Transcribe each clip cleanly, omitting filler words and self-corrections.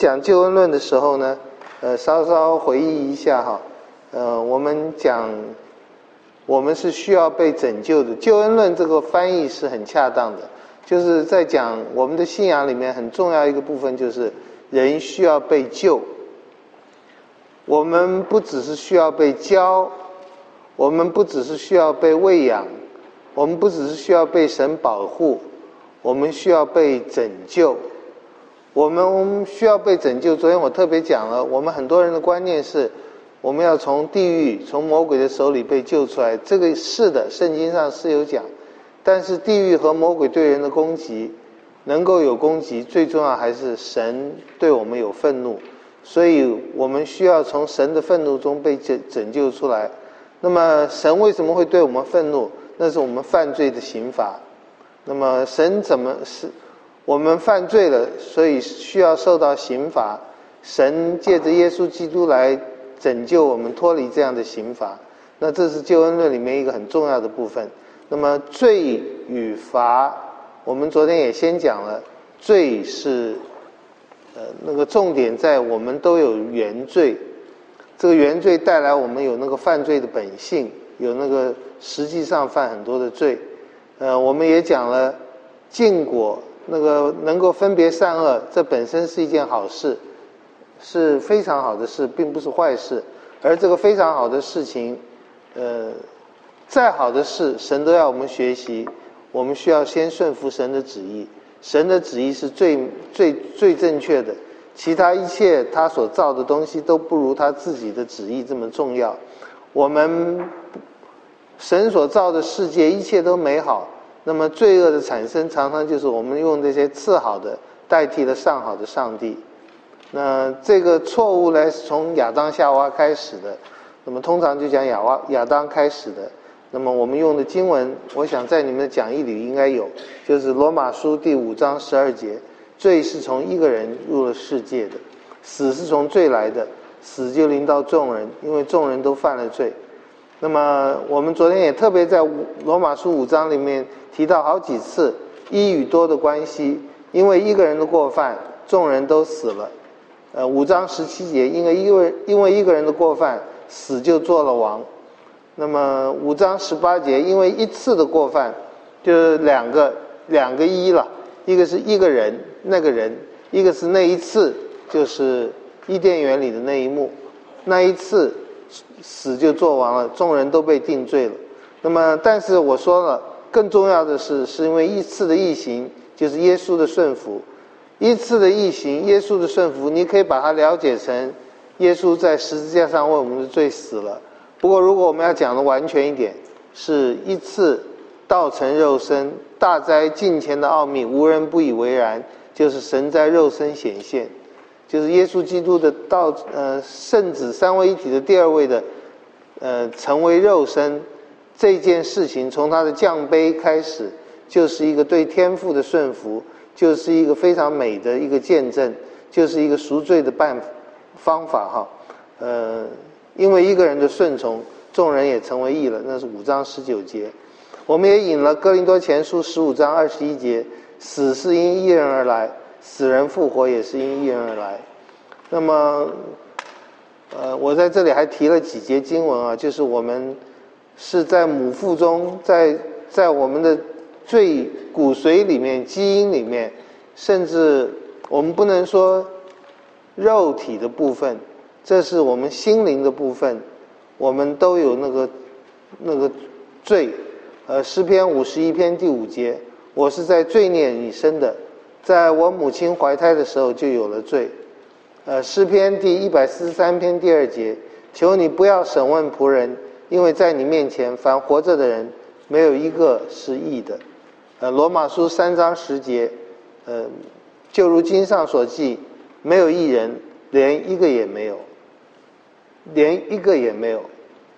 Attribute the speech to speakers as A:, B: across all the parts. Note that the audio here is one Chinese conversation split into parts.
A: 讲救恩论的时候呢，稍稍回忆一下哈，我们讲我们是需要被拯救的。救恩论这个翻译是很恰当的，就是在讲我们的信仰里面很重要一个部分，就是人需要被救。我们不只是需要被教，我们不只是需要被喂养，我们不只是需要被神保护，我们需要被拯救。我们需要被拯救。昨天我特别讲了，我们很多人的观念是我们要从地狱从魔鬼的手里被救出来，这个是的，圣经上是有讲，但是地狱和魔鬼对人的攻击能够有攻击，最重要还是神对我们有愤怒，所以我们需要从神的愤怒中被拯救出来。那么神为什么会对我们愤怒？那是我们犯罪的刑罚。那么神怎么是我们犯罪了，所以需要受到刑罚，神借着耶稣基督来拯救我们脱离这样的刑罚。那这是救恩论里面一个很重要的部分。那么罪与罚，我们昨天也先讲了，罪是那个重点在我们都有原罪，这个原罪带来我们有那个犯罪的本性，有那个实际上犯很多的罪。我们也讲了禁果，那个能够分别善恶，这本身是一件好事，是非常好的事，并不是坏事。而这个非常好的事情，再好的事神都要我们学习，我们需要先顺服神的旨意。神的旨意是最正确的，其他一切他所造的东西都不如他自己的旨意这么重要。我们神所造的世界一切都美好，那么罪恶的产生常常就是我们用这些次好的代替了上好的上帝。那这个错误呢是从亚当夏娃开始的，那么通常就讲亚当开始的。那么我们用的经文，我想在你们的讲义里应该有，就是罗马书第5章12节，罪是从一个人入了世界的，死是从罪来的，死就临到众人，因为众人都犯了罪。那么我们昨天也特别在罗马书5章里面提到好几次一与多的关系，因为一个人的过犯众人都死了。5章17节，因为一个人的过犯死就做了王。那么5章18节，因为一次的过犯就是两个一了，一个是一个人那个人，一个是那一次，就是伊甸园里的那一幕，那一次死就做王了，众人都被定罪了。那么但是我说了，更重要的是因为一次的义行，就是耶稣的顺服。一次的义行，耶稣的顺服，你可以把它了解成耶稣在十字架上为我们的罪死了。不过如果我们要讲的完全一点，是一次道成肉身，大哉近前的奥秘，无人不以为然，就是神在肉身显现，就是耶稣基督的圣子三位一体的第二位的成为肉身，这件事情从他的降卑开始，就是一个对天父的顺服，就是一个非常美的一个见证，就是一个赎罪的方法哈。因为一个人的顺从，众人也成为义了，那是5章19节。我们也引了哥林多前书15章21节，死是因一人而来，死人复活也是因一人而来。那么我在这里还提了几节经文啊，就是我们是在母腹中，在我们的最骨髓里面，基因里面，甚至我们不能说肉体的部分，这是我们心灵的部分，我们都有那个罪。诗篇51篇第5节，我是在罪孽里生的，在我母亲怀胎的时候就有了罪。诗篇第143篇第2节，求你不要审问仆人，因为在你面前凡活着的人没有一个是义的。罗马书3章10节，就如经上所记，没有义人，连一个也没有，连一个也没有。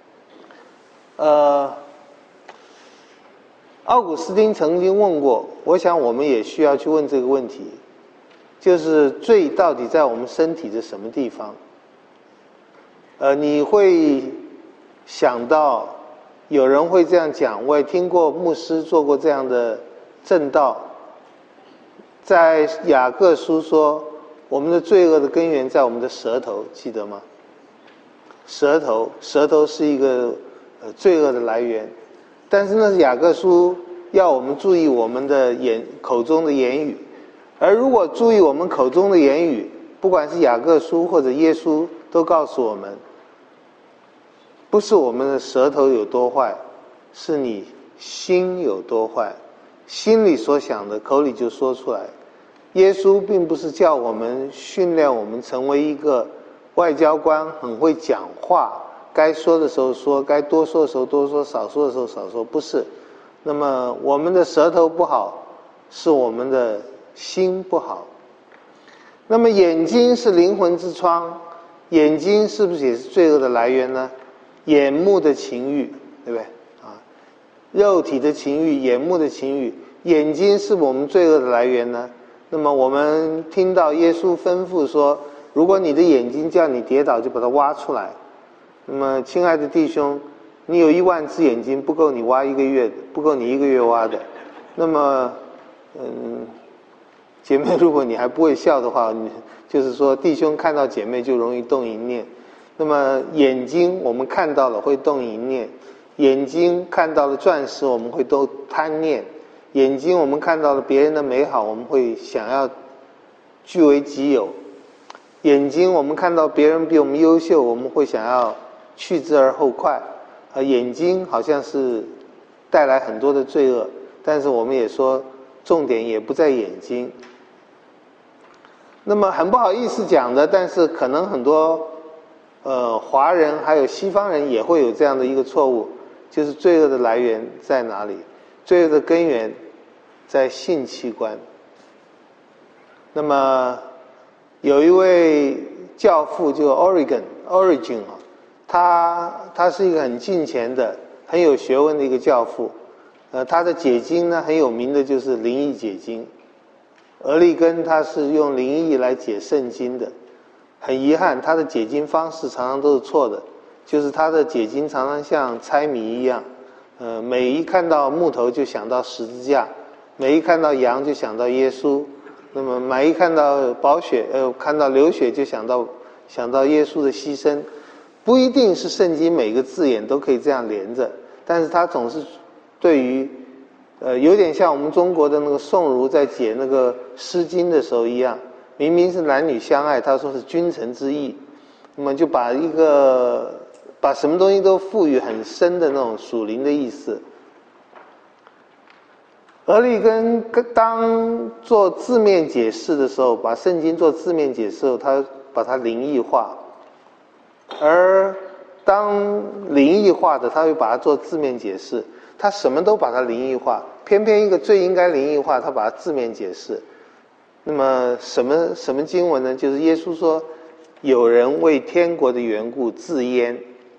A: 奥古斯丁曾经问过，我想我们也需要去问这个问题，就是罪到底在我们身体的什么地方？你会想到有人会这样讲，我也听过牧师做过这样的证道，在雅各书说， 我们的罪恶的根源在我们的舌头，记得吗？舌头是一个罪恶的来源，但是呢，雅各书要我们注意我们的口中的言语，而如果注意我们口中的言语，不管是雅各书或者耶稣都告诉我们，不是我们的舌头有多坏，是你心有多坏，心里所想的口里就说出来。耶稣并不是叫我们训练我们成为一个外交官，很会讲话，该说的时候说，该多说的时候多说，少说的时候少说，不是。那么我们的舌头不好，是我们的心不好。那么眼睛是灵魂之窗，眼睛是不是也是罪恶的来源呢？眼目的情欲，对不对啊？肉体的情欲，眼目的情欲，眼睛是我们罪恶的来源呢？那么我们听到耶稣吩咐说，如果你的眼睛叫你跌倒，就把它挖出来。那么亲爱的弟兄，你有10000只眼睛，不够你挖1个月的，不够你1个月挖的。那么姐妹，如果你还不会笑的话，就是说弟兄看到姐妹就容易动淫念。那么眼睛我们看到了会动淫念，眼睛看到了钻石我们会都贪念，眼睛我们看到了别人的美好我们会想要据为己有，眼睛我们看到别人比我们优秀我们会想要去之而后快。眼睛好像是带来很多的罪恶，但是我们也说重点也不在眼睛。那么很不好意思讲的，但是可能很多华人还有西方人也会有这样的一个错误，就是罪恶的来源在哪里？罪恶的根源在性器官。那么有一位教父就 Origin 他是一个很敬虔的很有学问的一个教父，他的解经呢很有名的就是灵意解经。俄利根他是用灵意来解圣经的，很遗憾他的解经方式常常都是错的，就是他的解经常常像猜谜一样，每一看到木头就想到十字架，每一看到羊就想到耶稣，那么每一看到看到流血就想到耶稣的牺牲。不一定是圣经每个字眼都可以这样连着，但是他总是对于有点像我们中国的那个宋儒在解那个诗经的时候一样，明明是男女相爱，他说是君臣之义，那么就把什么东西都赋予很深的那种属灵的意思。俄利根当做字面解释的时候，把圣经做字面解释的时候，他把它灵异化，而当灵异化的他会把它做字面解释，他什么都把它灵异化，偏偏一个最应该灵异化他把它字面解释。那么什么经文呢？就是耶稣说有人为天国的缘故自阉，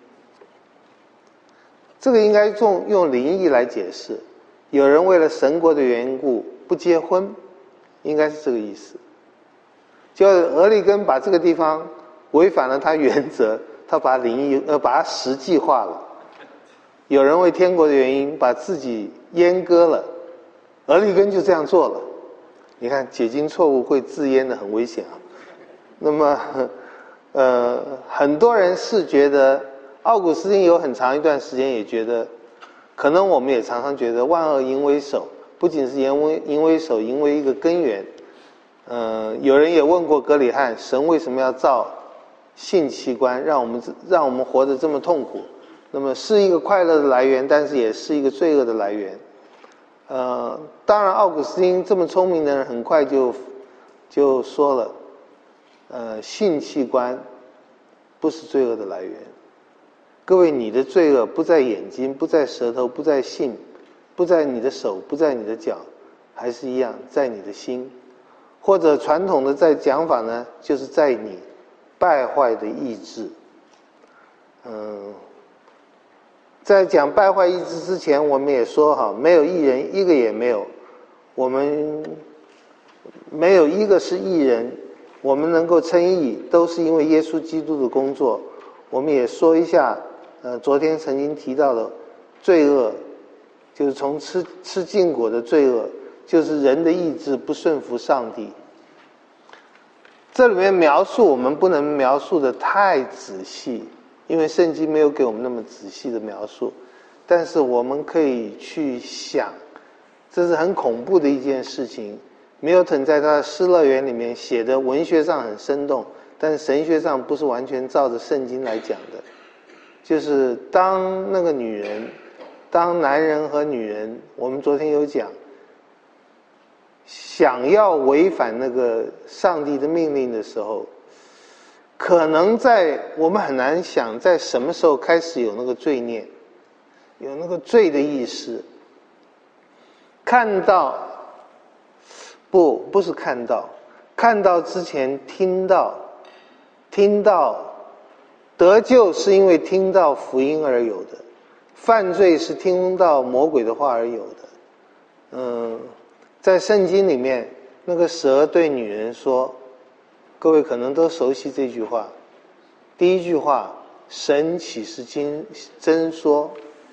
A: 这个应该用灵异来解释。有人为了神国的缘故不结婚，应该是这个意思。就俄利根把这个地方违反了他原则，他把它实际化了。有人为天国的原因把自己阉割了，俄利根就这样做了。你看解经错误会自阉的很危险啊。那么很多人是觉得，奥古斯丁有很长一段时间也觉得，可能我们也常常觉得万恶淫为首，不仅是淫为首，淫为一个根源。有人也问过格里汉，神为什么要造性器官，让我们活得这么痛苦？那么是一个快乐的来源，但是也是一个罪恶的来源。当然奥古斯丁这么聪明的人很快就说了，性器官不是罪恶的来源。各位，你的罪恶不在眼睛，不在舌头，不在性，不在你的手，不在你的脚，还是一样在你的心。或者传统的在讲法呢，就是在你败坏的意志。在讲败坏意志之前，我们也说没有义人，一个也没有。我们没有一个是义人，我们能够称义，都是因为耶稣基督的工作。我们也说一下，昨天曾经提到的罪恶，就是从吃禁果的罪恶，就是人的意志不顺服上帝。 这里面描述我们不能描述的太仔细，因为圣经没有给我们那么仔细的描述，但是我们可以去想，这是很恐怖的一件事情。米尔顿在他的《失乐园》里面写的文学上很生动，但是神学上不是完全照着圣经来讲的。就是当那个女人，当男人和女人，我们昨天有讲，想要违反那个上帝的命令的时候，可能我们很难想在什么时候开始有那个罪念，有那个罪的意识。看到，不是看到，看到之前听到得救是因为听到福音而有的，犯罪是听到魔鬼的话而有的。在圣经里面，那个蛇对女人说，各位可能都熟悉这句话。第一句话，神岂是真说，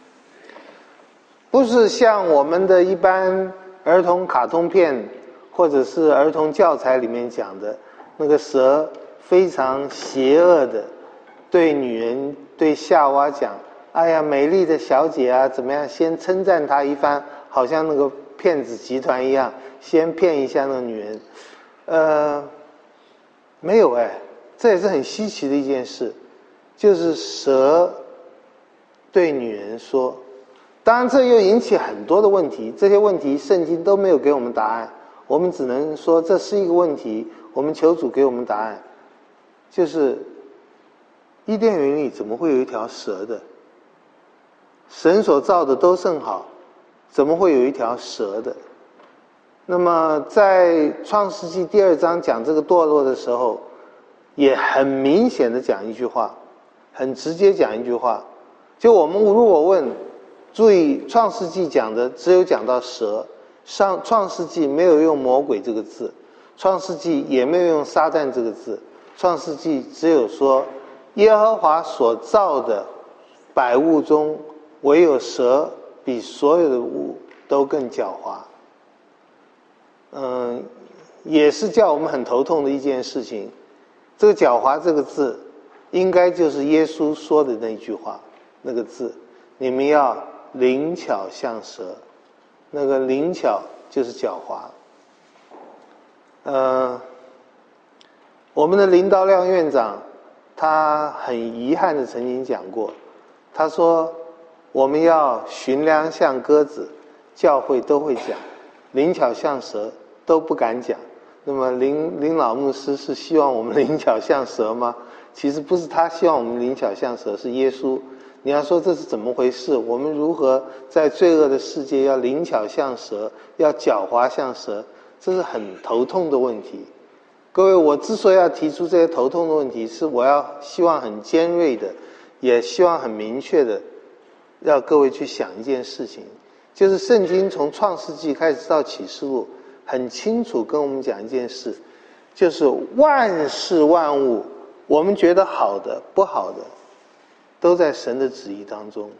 A: 不是像我们的一般儿童卡通片或者是儿童教材里面讲的，那个蛇非常邪恶的对女人对夏娃讲，哎呀美丽的小姐啊怎么样，先称赞她一番，好像那个骗子集团一样，先骗一下那个女人。没有这也是很稀奇的一件事，就是蛇对女人说。当然这又引起很多的问题，这些问题圣经都没有给我们答案，我们只能说这是一个问题，我们求主给我们答案。就是伊甸园里怎么会有一条蛇的？神所造的都甚好，怎么会有一条蛇的？那么在创世纪第2章讲这个堕落的时候，也很明显的讲一句话，很直接讲一句话，就我们如果问，注意创世纪讲的只有讲到蛇，创世纪没有用魔鬼这个字，创世纪也没有用撒旦这个字，创世纪只有说耶和华所造的百物中，唯有蛇比所有的物都更狡猾。也是叫我们很头痛的一件事情。这个狡猾这个字应该就是耶稣说的那句话，那个字，你们要灵巧像蛇，那个灵巧就是狡猾。我们的林道亮院长他很遗憾的曾经讲过，他说我们要驯良像鸽子，教会都会讲，灵巧像蛇都不敢讲。那么林老牧师是希望我们灵巧像蛇吗？其实不是他希望我们灵巧像蛇，是耶稣。你要说这是怎么回事，我们如何在罪恶的世界要灵巧像蛇，要狡猾像蛇，这是很头痛的问题。各位，我之所以要提出这些头痛的问题，是我要希望很尖锐的，也希望很明确的让各位去想一件事情，就是圣经从创世纪开始到启示录，很清楚跟我们讲一件事，就是万事万物，我们觉得好的不好的都在神的旨意当中。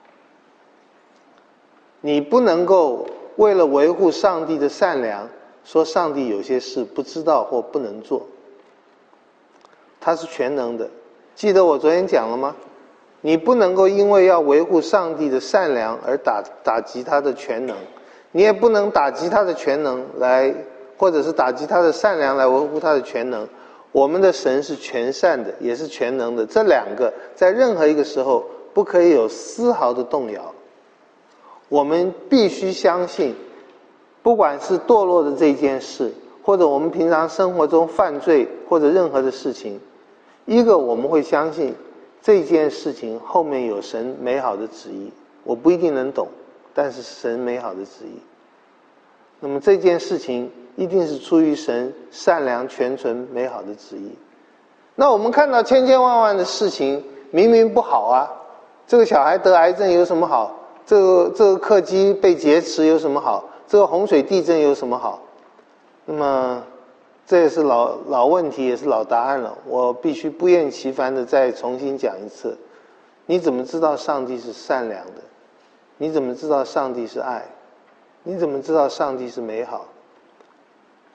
A: 你不能够为了维护上帝的善良，说上帝有些事不知道或不能做。他是全能的，记得我昨天讲了吗？你不能够因为要维护上帝的善良而打击他的全能，你也不能打击他的全能来，或者是打击他的善良来维护他的全能。我们的神是全善的，也是全能的，这两个在任何一个时候不可以有丝毫的动摇。我们必须相信，不管是堕落的这件事，或者我们平常生活中犯罪或者任何的事情，一个我们会相信这件事情后面有神美好的旨意，我不一定能懂，但是神美好的旨意。那么这件事情一定是出于神善良全纯美好的旨意。那我们看到千千万万的事情明明不好啊，这个小孩得癌症有什么好，这个客机被劫持有什么好，这个洪水地震有什么好。那么这也是老问题，也是老答案了，我必须不厌其烦的再重新讲一次。你怎么知道上帝是善良的？你怎么知道上帝是爱？你怎么知道上帝是美好？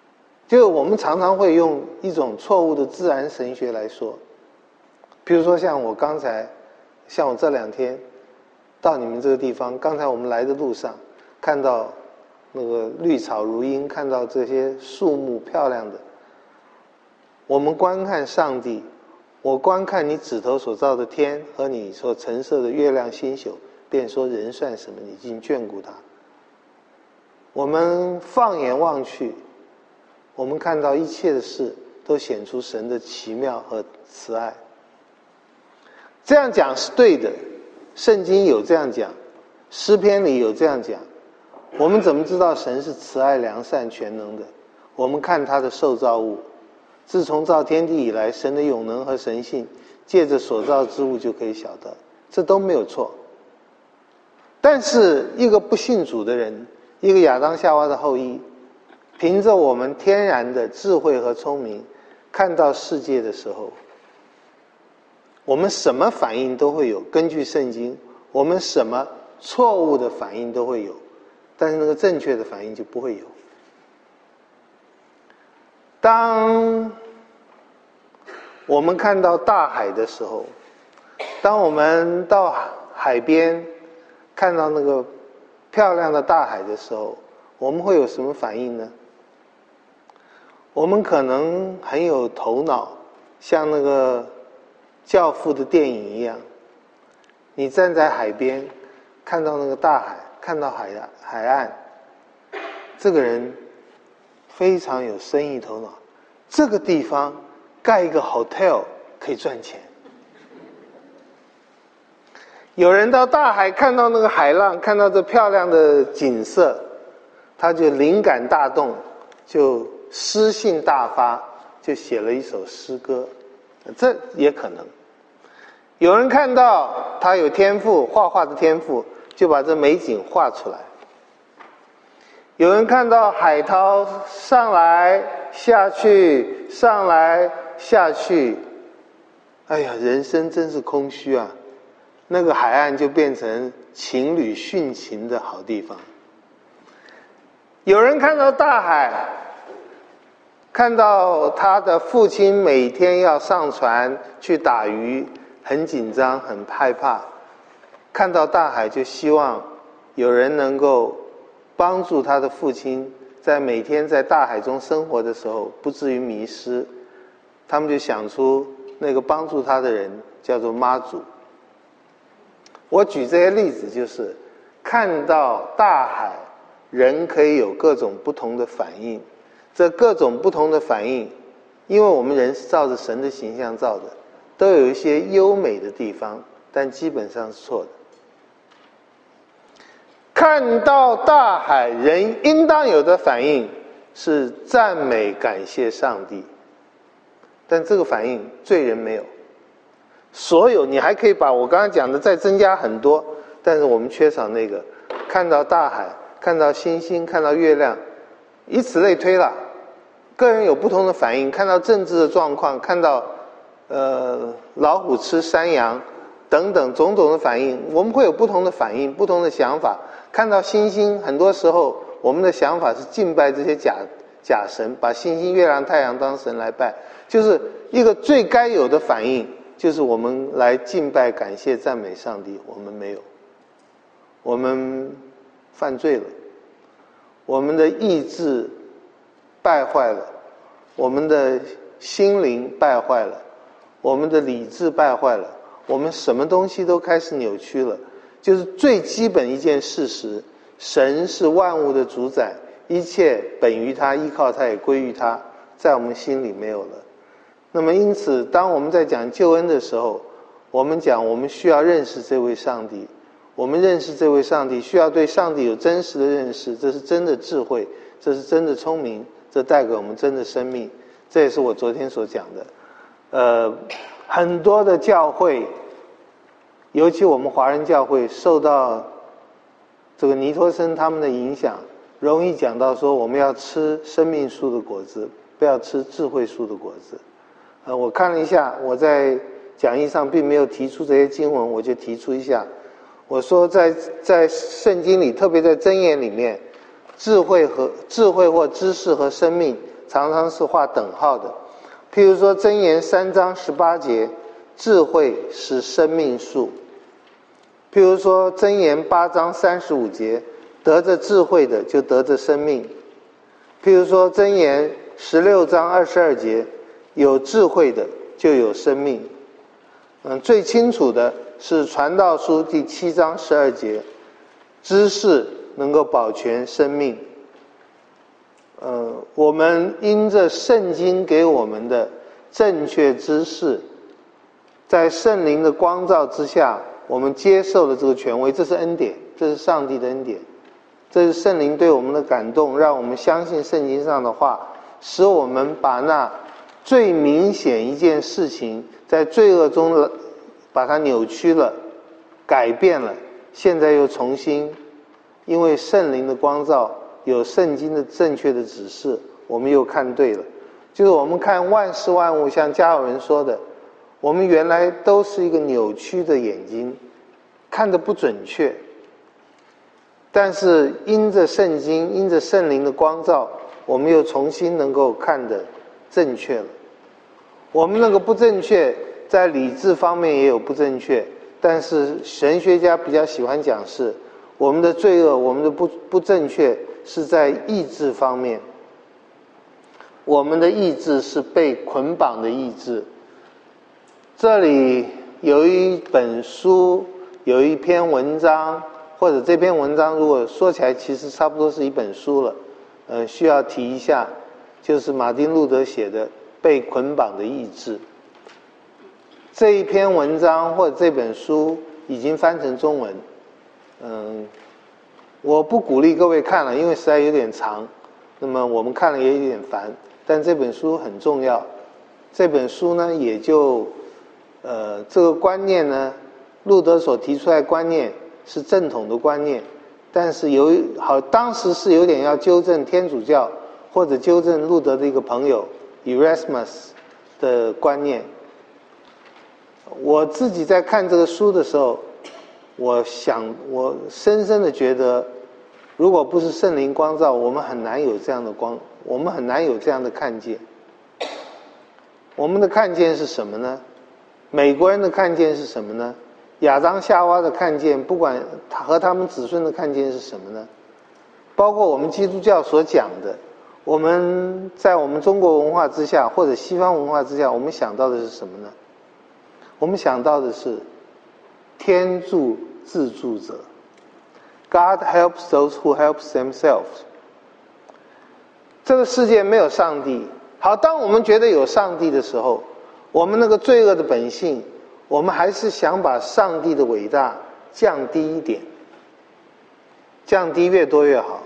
A: 就我们常常会用一种错误的自然神学来说，比如说像我这2天到你们这个地方，刚才我们来的路上看到那个绿草如茵，看到这些树木漂亮的，我们观看上帝，我观看你指头所造的天和你所陈设的月亮星宿，便说人算什么，你竟眷顾他。我们放眼望去，我们看到一切的事都显出神的奇妙和慈爱。这样讲是对的，圣经有这样讲，诗篇里有这样讲。我们怎么知道神是慈爱良善全能的？我们看他的受造物，自从造天地以来，神的永能和神性借着所造之物就可以晓得，这都没有错。但是一个不信主的人，一个亚当夏娃的后裔，凭着我们天然的智慧和聪明看到世界的时候，我们什么反应都会有，根据圣经，我们什么错误的反应都会有，但是那个正确的反应就不会有。当我们看到大海的时候，当我们到海边看到那个漂亮的大海的时候，我们会有什么反应呢？我们可能很有头脑，像那个教父的电影一样，你站在海边看到那个大海，看到海岸，这个人非常有生意头脑，这个地方盖一个 hotel 可以赚钱。有人到大海看到那个海浪，看到这漂亮的景色，他就灵感大动，就诗兴大发，就写了一首诗歌，这也可能。有人看到他有天赋，画画的天赋，就把这美景画出来。有人看到海涛上来下去，上来下去，哎呀，人生真是空虚啊，那个海岸就变成情侣殉情的好地方。有人看到大海，看到他的父亲每天要上船去打鱼，很紧张很害怕，看到大海就希望有人能够帮助他的父亲在每天在大海中生活的时候不至于迷失。他们就想出那个帮助他的人叫做妈祖。我举这些例子就是看到大海，人可以有各种不同的反应。这各种不同的反应，因为我们人是照着神的形象造的，都有一些优美的地方，但基本上是错的。看到大海，人应当有的反应是赞美感谢上帝，但这个反应罪人没有。所有你还可以把我刚刚讲的再增加很多，但是我们缺少那个看到大海，看到星星，看到月亮，以此类推了。个人有不同的反应，看到政治的状况，看到老虎吃山羊等等种种的反应，我们会有不同的反应，不同的想法。看到星星，很多时候我们的想法是敬拜这些假神，把星星月亮太阳当神来拜，就是一个最该有的反应，就是我们来敬拜感谢赞美上帝。我们没有，我们犯罪了，我们的意志败坏了，我们的心灵败坏了，我们的理智败坏了，我们什么东西都开始扭曲了。就是最基本一件事实，神是万物的主宰，一切本于他，依靠他，也归于他，在我们心里没有了。那么因此当我们在讲救恩的时候，我们讲我们需要认识这位上帝，我们认识这位上帝需要对上帝有真实的认识，这是真的智慧，这是真的聪明，这带给我们真的生命。这也是我昨天所讲的。很多的教会，尤其我们华人教会受到这个尼托生他们的影响，容易讲到说我们要吃生命树的果子，不要吃智慧树的果子。我看了一下，我在讲义上并没有提出这些经文，我就提出一下。我说在圣经里，特别在箴言里面，智慧或知识和生命常常是画等号的。譬如说箴言3章18节，智慧是生命树。譬如说箴言8章35节，得着智慧的就得着生命。譬如说箴言16章22节，有智慧的就有生命。最清楚的是传道书第7章12节，知识能够保全生命。我们因着圣经给我们的正确知识，在圣灵的光照之下，我们接受了这个权威，这是恩典，这是上帝的恩典，这是圣灵对我们的感动，让我们相信圣经上的话，使我们把那最明显一件事情在罪恶中把它扭曲了，改变了，现在又重新因为圣灵的光照，有圣经的正确的指示，我们又看对了。就是我们看万事万物，像加尔文说的，我们原来都是一个扭曲的眼睛，看得不准确，但是因着圣经，因着圣灵的光照，我们又重新能够看得正确了。我们那个不正确，在理智方面也有不正确，但是神学家比较喜欢讲是我们的罪恶，我们的不正确是在意志方面，我们的意志是被捆绑的意志。这里有一本书，有一篇文章，或者这篇文章如果说起来其实差不多是一本书了，需要提一下，就是马丁路德写的《被捆绑的意志》。这一篇文章或者这本书已经翻成中文，我不鼓励各位看了，因为实在有点长，那么我们看了也有点烦，但这本书很重要。这本书呢，也就这个观念呢，路德所提出来的观念是正统的观念，但是当时是有点要纠正天主教或者纠正路德的一个朋友 Erasmus 的观念。我自己在看这个书的时候，我深深的觉得，如果不是圣灵光照，我们很难有这样的我们很难有这样的看见。我们的看见是什么呢？美国人的看见是什么呢？亚当夏娃的看见，不管和他们子孙的看见是什么呢？包括我们基督教所讲的，我们在我们中国文化之下或者西方文化之下，我们想到的是什么呢？我们想到的是天助自助者， God helps those who helps themselves。 这个世界没有上帝。好，当我们觉得有上帝的时候，我们那个罪恶的本性，我们还是想把上帝的伟大降低一点，降低越多越好。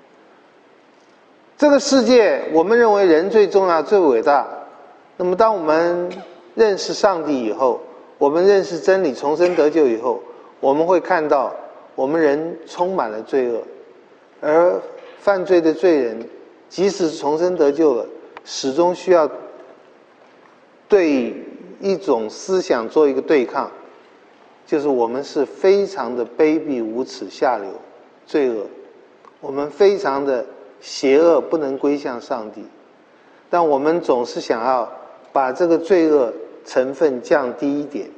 A: 这个世界我们认为人最重要最伟大，那么当我们认识上帝以后，我们认识真理重生得救以后，我们会看到我们人充满了罪恶，而犯罪的罪人即使重生得救了，始终需要对一种思想做一个对抗，就是我们是非常的卑鄙无耻下流罪恶，我们非常的邪恶，不能归向上帝，但我们总是想要把这个罪恶成分降低一点。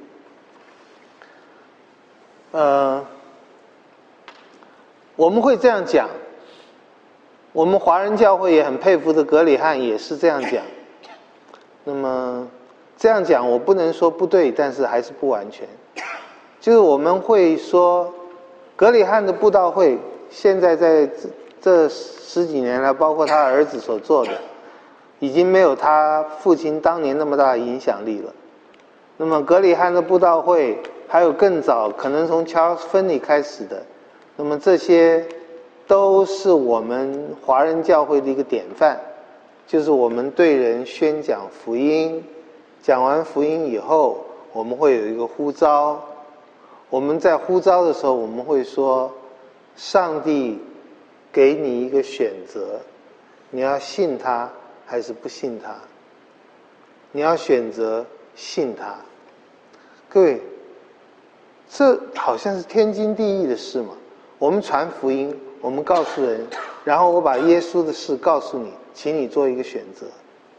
A: 我们会这样讲，我们华人教会也很佩服的葛理翰也是这样讲。那么这样讲我不能说不对，但是还是不完全。就是我们会说葛理翰的布道会现在在这十几年来，包括他儿子所做的，已经没有他父亲当年那么大的影响力了。那么葛理翰的布道会还有更早，可能从乔芬尼开始的，那么这些都是我们华人教会的一个典范，就是我们对人宣讲福音，讲完福音以后，我们会有一个呼召，我们在呼召的时候，我们会说，上帝给你一个选择，你要信他还是不信他？你要选择信他。各位，这好像是天经地义的事嘛。我们传福音，我们告诉人，然后我把耶稣的事告诉你， 请你做一个选择。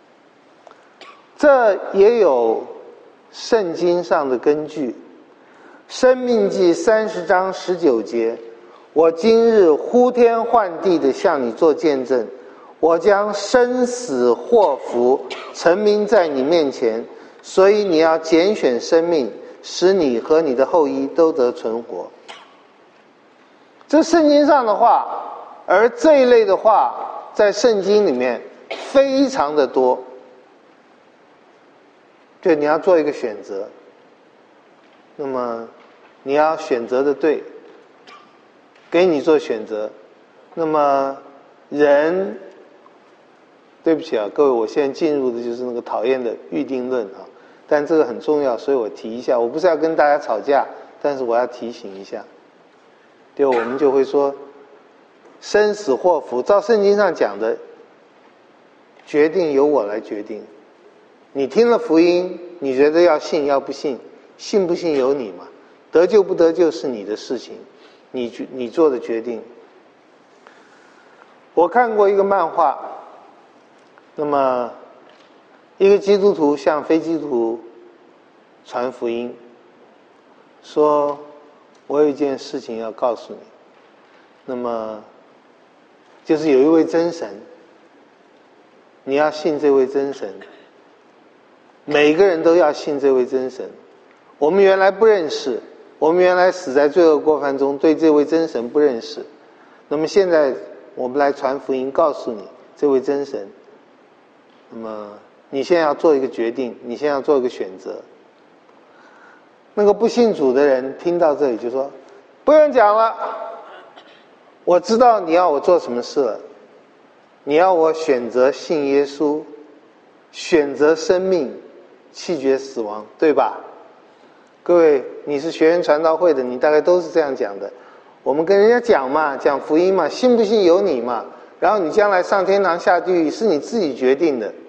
A: 这也有圣经上的根据。申命记30章19节，我今日呼天唤地的向你做见证，我将生死祸福陈明在你面前，所以你要拣选生命，使你和你的后裔都得存活。这圣经上的话，而这一类的话在圣经里面非常的多。就你要做一个选择，那么你要选择的对，给你做选择。那么人，对不起啊，各位，我现在进入的就是那个讨厌的预定论啊，但这个很重要，所以我提一下。我不是要跟大家吵架，但是我要提醒一下。对，我们就会说，生死祸福，照圣经上讲的，决定由我来决定。你听了福音，你觉得要信要不信，信不信由你嘛，得救不得救是你的事情，你做的决定。我看过一个漫画，那么一个基督徒向非基督徒传福音，说我有一件事情要告诉你，那么就是有一位真神，你要信这位真神，每个人都要信这位真神。我们原来不认识，我们原来死在罪恶过犯中，对这位真神不认识。那么现在我们来传福音，告诉你这位真神。那么你现在要做一个决定，你现在要做一个选择。那个不信主的人听到这里就说，不用讲了，我知道你要我做什么事了，你要我选择信耶稣，选择生命，弃绝死亡，对吧？各位，你是学员传道会的，你大概都是这样讲的。我们跟人家讲嘛，讲福音嘛，信不信由你嘛，然后你将来上天堂下地狱是你自己决定的。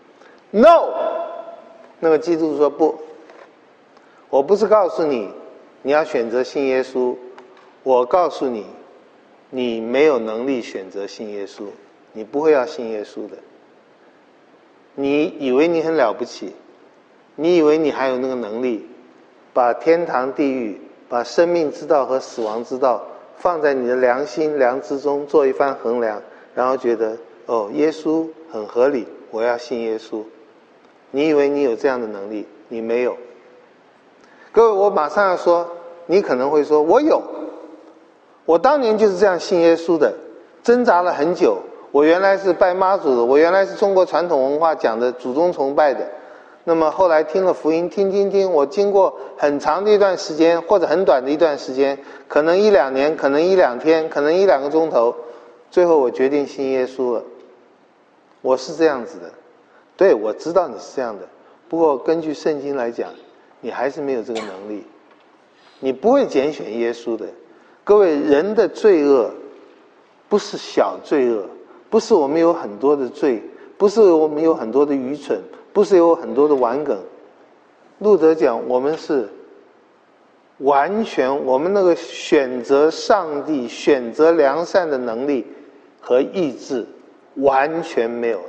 A: No， 那个基督徒说不，我不是告诉你你要选择信耶稣，我告诉你你没有能力选择信耶稣，你不会要信耶稣的。你以为你很了不起，你以为你还有那个能力把天堂地狱，把生命之道和死亡之道放在你的良心良知中做一番衡量，然后觉得哦，耶稣很合理，我要信耶稣。你以为你有这样的能力，你没有。各位，我马上要说，你可能会说我有，我当年就是这样信耶稣的，挣扎了很久。我原来是拜妈祖的，我原来是中国传统文化讲的祖宗崇拜的，那么后来听了福音，听，我经过很长的一段时间，或者很短的一段时间，可能1-2年，可能1-2天，可能1-2个钟头，最后我决定信耶稣了。我是这样子的，对，我知道你是这样的，不过根据圣经来讲，你还是没有这个能力，你不会拣选耶稣的。各位，人的罪恶不是小罪恶，不是我们有很多的罪，不是我们有很多的愚蠢，不是有很多的顽梗。路德讲，我们是完全，我们那个选择上帝、选择良善的能力和意志完全没有了。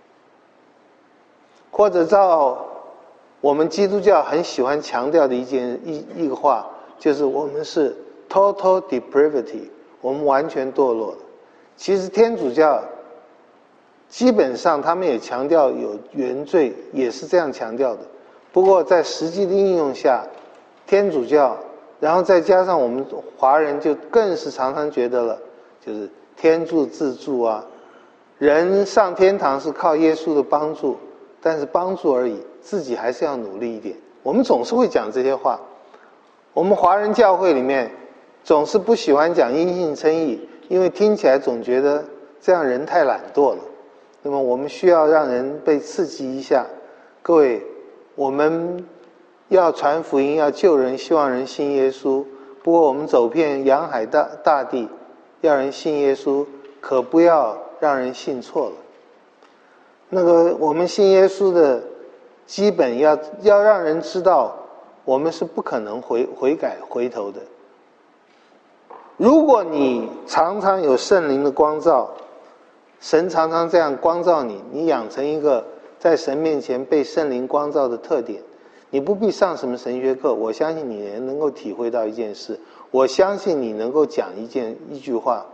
A: 或者照我们基督教很喜欢强调的一个话，就是我们是 total depravity， 我们完全堕落了。其实天主教基本上他们也强调有原罪，也是这样强调的。不过在实际的应用下，天主教，然后再加上我们华人，就更是常常觉得了，就是天助自助啊，人上天堂是靠耶稣的帮助，但是帮助而已，自己还是要努力一点。我们总是会讲这些话。我们华人教会里面总是不喜欢讲因信称义，因为听起来总觉得这样人太懒惰了。那么我们需要让人被刺激一下。各位，我们要传福音，要救人，希望人信耶稣。不过我们走遍洋海大地，要人信耶稣，可不要让人信错了。那个我们信耶稣的基本要让人知道，我们是不可能悔改回头的。如果你常常有圣灵的光照， 神常常这样光照你，你养成一个在神面前被圣灵光照的特点。你不必上什么神学课，我相信你能够体会到一件事，我相信你能够讲一句话。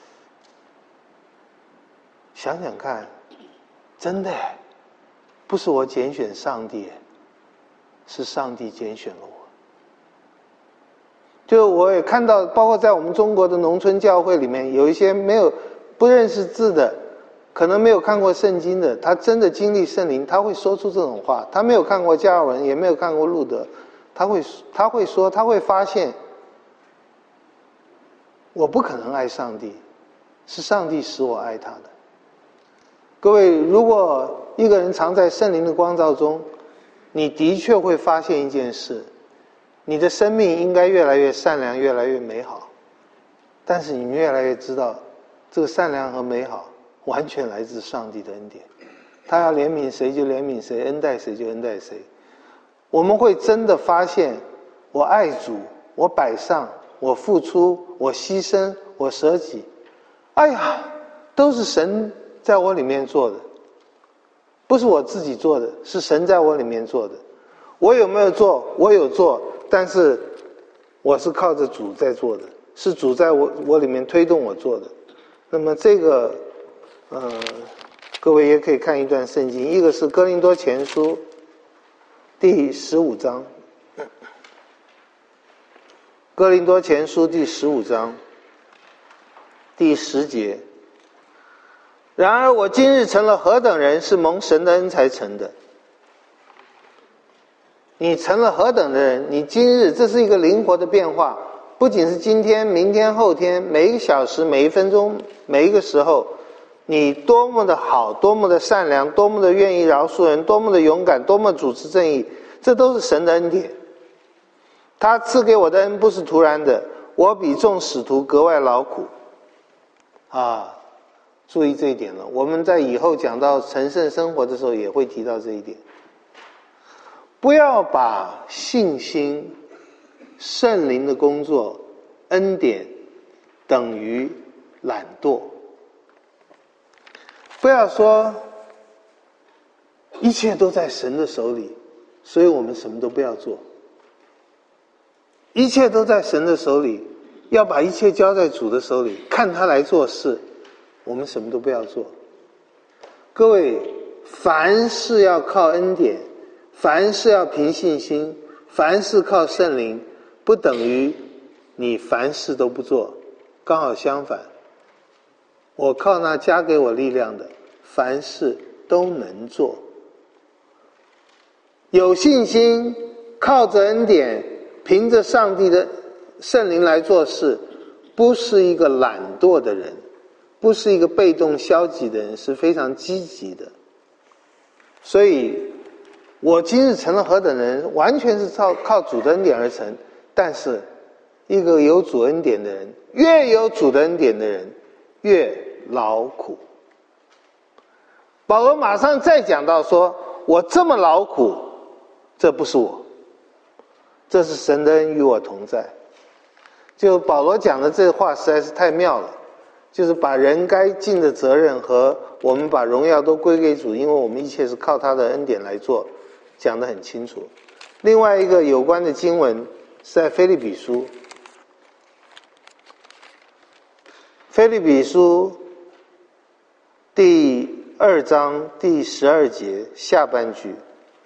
A: 想想看，真的不是我拣选上帝，是上帝拣选了我。就我也看到，包括在我们中国的农村教会里面，有一些不认识字的，可能没有看过圣经的，他真的经历圣灵，他会说出这种话。他没有看过加尔文，也没有看过路德，他会说，他会发现，我不可能爱上帝，是上帝使我爱他的。各位，如果一个人常在圣灵的光照中，你的确会发现一件事，你的生命应该越来越善良，越来越美好。但是你越来越知道，这个善良和美好完全来自上帝的恩典，他要怜悯谁就怜悯谁，恩待谁就恩待谁。我们会真的发现，我爱主，我摆上，我付出，我牺牲，我舍己，哎呀，都是神在我里面做的，不是我自己做的，是神在我里面做的。我有没有做？我有做，但是我是靠着主在做的，是主在我里面推动我做的。那么这个各位也可以看一段圣经，一个是哥林多前书第15章，哥林多前书第15章第10节，然而我今日成了何等人，是蒙神的恩才成的。你成了何等的人，你今日，这是一个灵活的变化，不仅是今天、明天、后天，每一个小时、每一分钟、每一个时候，你多么的好，多么的善良，多么的愿意饶恕人，多么的勇敢，多么主持正义，这都是神的恩典。他赐给我的恩不是突然的，我比众使徒格外劳苦。注意这一点了，我们在以后讲到成圣生活的时候也会提到这一点。不要把信心、圣灵的工作、恩典等于懒惰。不要说一切都在神的手里，所以我们什么都不要做。一切都在神的手里，要把一切交在主的手里，看他来做事，我们什么都不要做。各位，凡事要靠恩典，凡事要凭信心，凡事靠圣灵，不等于你凡事都不做，刚好相反，我靠那加给我力量的，凡事都能做。有信心，靠着恩典，凭着上帝的圣灵来做事，不是一个懒惰的人，不是一个被动消极的人，是非常积极的。所以我今日成了何等人，完全是靠主的恩典而成。但是一个有主恩典的人，越有主的恩典的人越劳苦。保罗马上再讲到说，我这么劳苦，这不是我，这是神的恩与我同在。就保罗讲的这话实在是太妙了，就是把人该尽的责任和我们把荣耀都归给主，因为我们一切是靠他的恩典来做，讲得很清楚。另外一个有关的经文是在腓立比书，腓立比书第2章第12节下半句，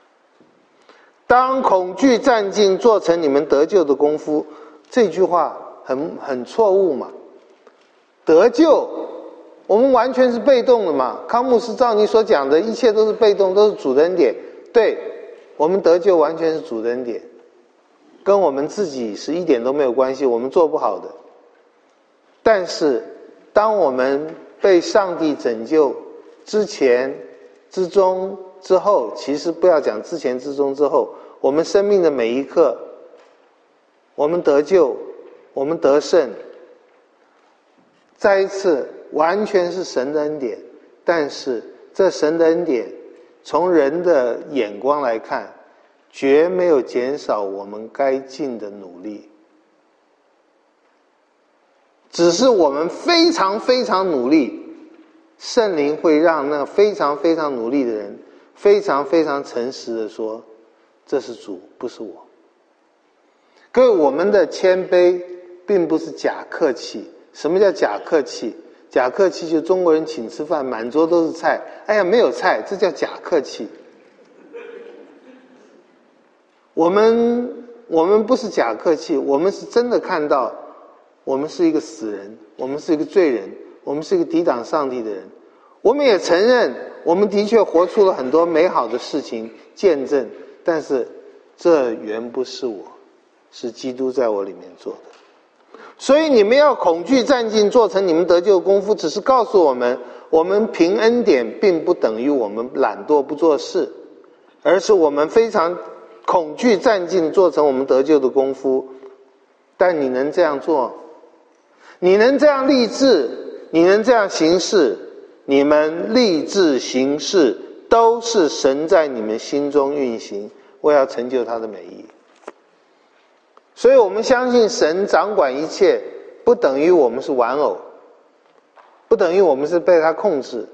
A: 当恐惧战尽，做成你们得救的功夫。这句话很错误嘛，得救我们完全是被动的嘛。康牧师照你所讲的，一切都是被动，都是主的恩典。对，我们得救完全是主的恩典，跟我们自己是一点都没有关系，我们做不好的。但是当我们被上帝拯救之前、之中、之后，其实不要讲之前、之中、之后，我们生命的每一刻，我们得救，我们得胜，再一次完全是神的恩典。但是这神的恩典从人的眼光来看，绝没有减少我们该尽的努力，只是我们非常非常努力， 圣灵会让那非常非常努力的人非常非常诚实的说，这是主，不是我。各位，我们的谦卑并不是假客气。什么叫假客气？假客气就中国人请吃饭，满桌都是菜，哎呀没有菜，这叫假客气。我们不是假客气，我们是真的看到我们是一个死人，我们是一个罪人，我们是一个抵挡上帝的人。我们也承认我们的确活出了很多美好的事情见证，但是这原不是我，是基督在我里面做的。所以你们要恐惧战兢，做成你们得救的功夫，只是告诉我们，我们凭恩典并不等于我们懒惰不做事，而是我们非常恐惧战兢，做成我们得救的功夫。但你能这样做，你能这样立志，你能这样行事，你们立志行事都是神在你们心中运行，为要成就他的美意。所以我们相信神掌管一切，不等于我们是玩偶，不等于我们是被他控制。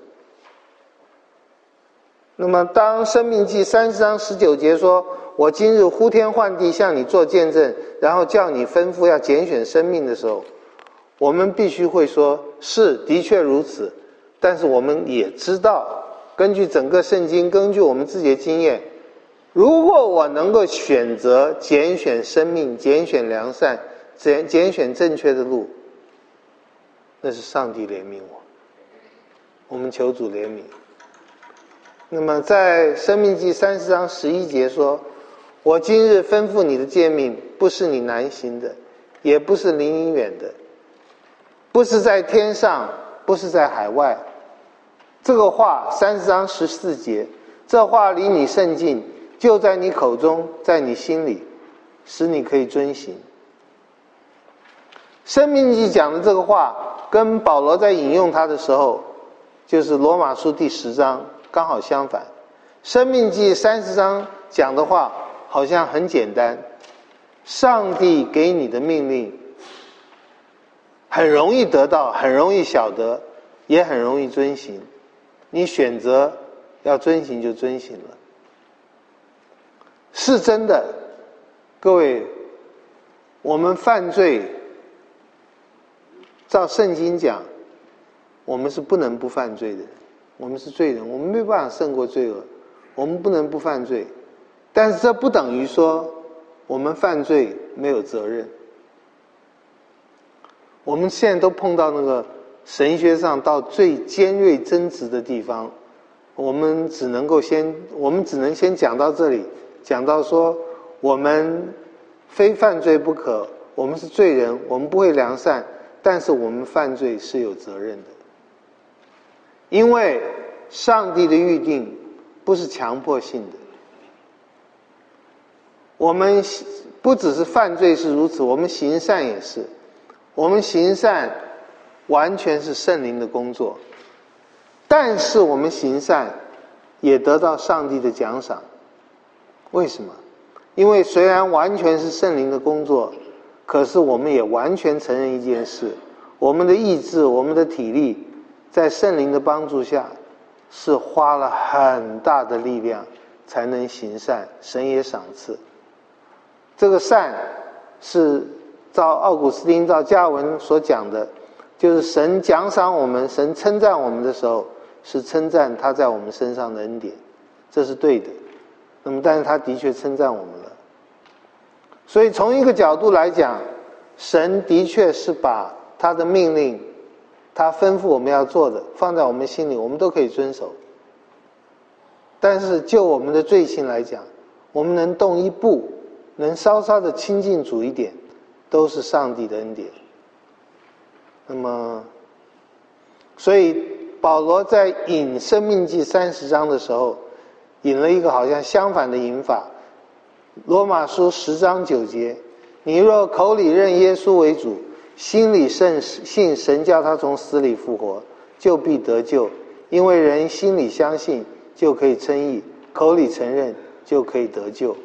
A: 那么当申命记30章19节说，我今日呼天唤地向你做见证，然后叫你吩咐要拣选生命的时候，我们必须会说，是，的确如此。但是我们也知道，根据整个圣经，根据我们自己的经验，如果我能够选择拣选生命，拣选良善，拣选正确的路，那是上帝怜悯我，我们求主怜悯。那么在申命记30章11节说，我今日吩咐你的诫命，不是你难行的，也不是离你远的，不是在天上，不是在海外。这个话30章14节，这话离你甚近，就在你口中，在你心里，使你可以遵行。申命记讲的这个话，跟保罗在引用它的时候，就是罗马书第10章刚好相反。申命记30章讲的话好像很简单，上帝给你的命令很容易得到，很容易晓得，也很容易遵行，你选择要遵行就遵行了。是真的，各位，我们犯罪，照圣经讲，我们是不能不犯罪的人，我们是罪人，我们没办法胜过罪恶，我们不能不犯罪。但是这不等于说我们犯罪没有责任。我们现在都碰到那个神学上到最尖锐争执的地方，我们只能先讲到这里，讲到说我们非犯罪不可，我们是罪人，我们不会良善，但是我们犯罪是有责任的。因为上帝的预定不是强迫性的，我们不只是犯罪是如此，我们行善也是。我们行善完全是圣灵的工作，但是我们行善也得到上帝的奖赏。为什么？因为虽然完全是圣灵的工作，可是我们也完全承认一件事，我们的意志，我们的体力在圣灵的帮助下是花了很大的力量才能行善，神也赏赐。这个善是照奥古斯丁，照加尔文所讲的，就是神奖赏我们，神称赞我们的时候，是称赞他在我们身上的恩典，这是对的。那么但是他的确称赞我们了。所以从一个角度来讲，神的确是把他的命令，他吩咐我们要做的放在我们心里，我们都可以遵守。但是就我们的罪性来讲，我们能动一步，能稍稍的亲近主一点，都是上帝的恩典。那么所以保罗在引申命记30章的时候，引了一个好像相反的引法。罗马书10章9节，你若口里认耶稣为主，心里信神叫他从死里复活，就必得救。因为人心里相信就可以称义，口里承认就可以得救。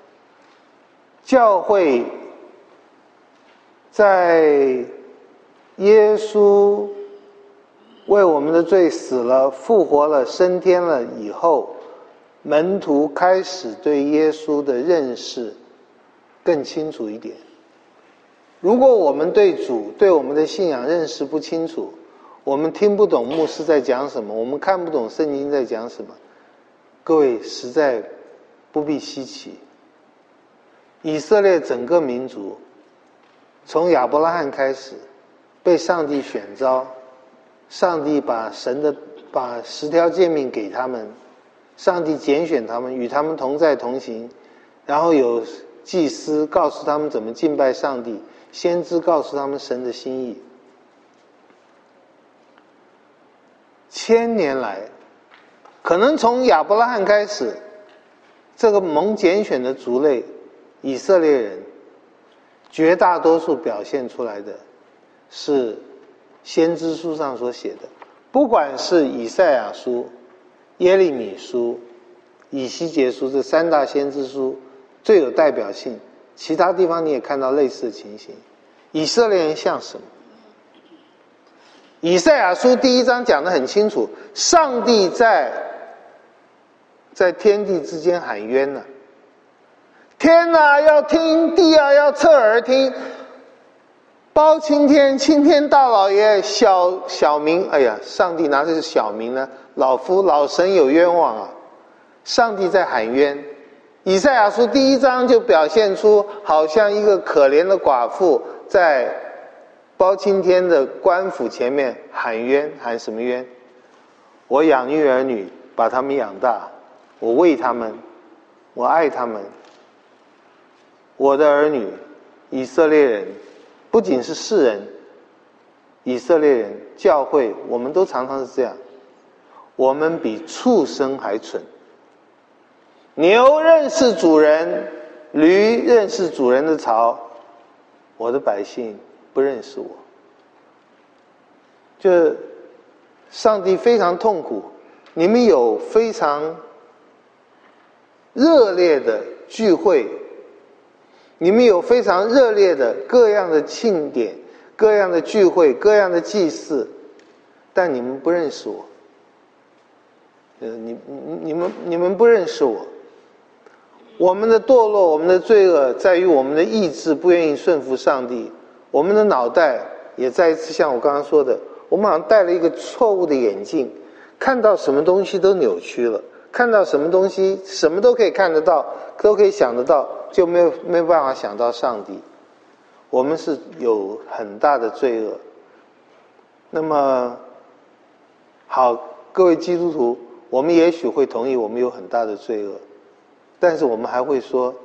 A: 教会在耶稣为我们的罪死了、复活了、升天了以后，门徒开始对耶稣的认识更清楚一点。如果我们对主、对我们的信仰认识不清楚，我们听不懂牧师在讲什么，我们看不懂圣经在讲什么，各位实在不必稀奇。以色列整个民族从亚伯拉罕开始被上帝选召，上帝把10条诫命给他们，上帝拣选他们，与他们同在同行，然后有祭司告诉他们怎么敬拜上帝，先知告诉他们神的心意。千年来，可能从亚伯拉罕开始，这个蒙拣选的族类以色列人，绝大多数表现出来的是先知书上所写的，不管是以赛亚书、耶利米书、以西结书这3大先知书最有代表性，其他地方你也看到类似的情形。以色列人像什么？以赛亚书第1章讲得很清楚，上帝在天地之间喊冤呢，天啊要听，地啊要侧耳听，包青天、青天大老爷、小民，哎呀，上帝哪里是小民呢？老神有冤枉啊！上帝在喊冤。以赛亚书第1章就表现出好像一个可怜的寡妇在包青天的官府前面喊冤。喊什么冤？我养育儿女，把他们养大，我喂他们，我爱他们。我的儿女以色列人，不仅是世人，以色列人教会，我们都常常是这样，我们比畜生还蠢。牛认识主人，驴认识主人的槽，我的百姓不认识我。就上帝非常痛苦，你们有非常热烈的聚会，你们有非常热烈的各样的庆典、各样的聚会、各样的祭祀，但你们不认识我。你们不认识我。我们的堕落，我们的罪恶在于我们的意志不愿意顺服上帝，我们的脑袋也再一次像我刚刚说的，我们好像戴了一个错误的眼镜，看到什么东西都扭曲了，看到什么东西什么都可以看得到，都可以想得到，就没有办法想到上帝。我们是有很大的罪恶。那么好，各位基督徒，我们也许会同意我们有很大的罪恶，但是我们还会说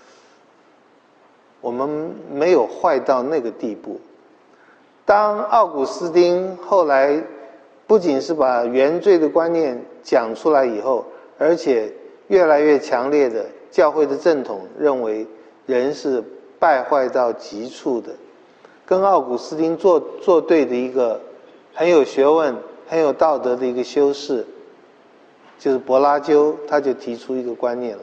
A: 我们没有坏到那个地步。当奥古斯丁后来不仅是把原罪的观念讲出来以后，而且越来越强烈的教会的正统认为人是败坏到极处的，跟奥古斯丁作对的一个很有学问、很有道德的一个修士，就是柏拉修，他就提出一个观念了：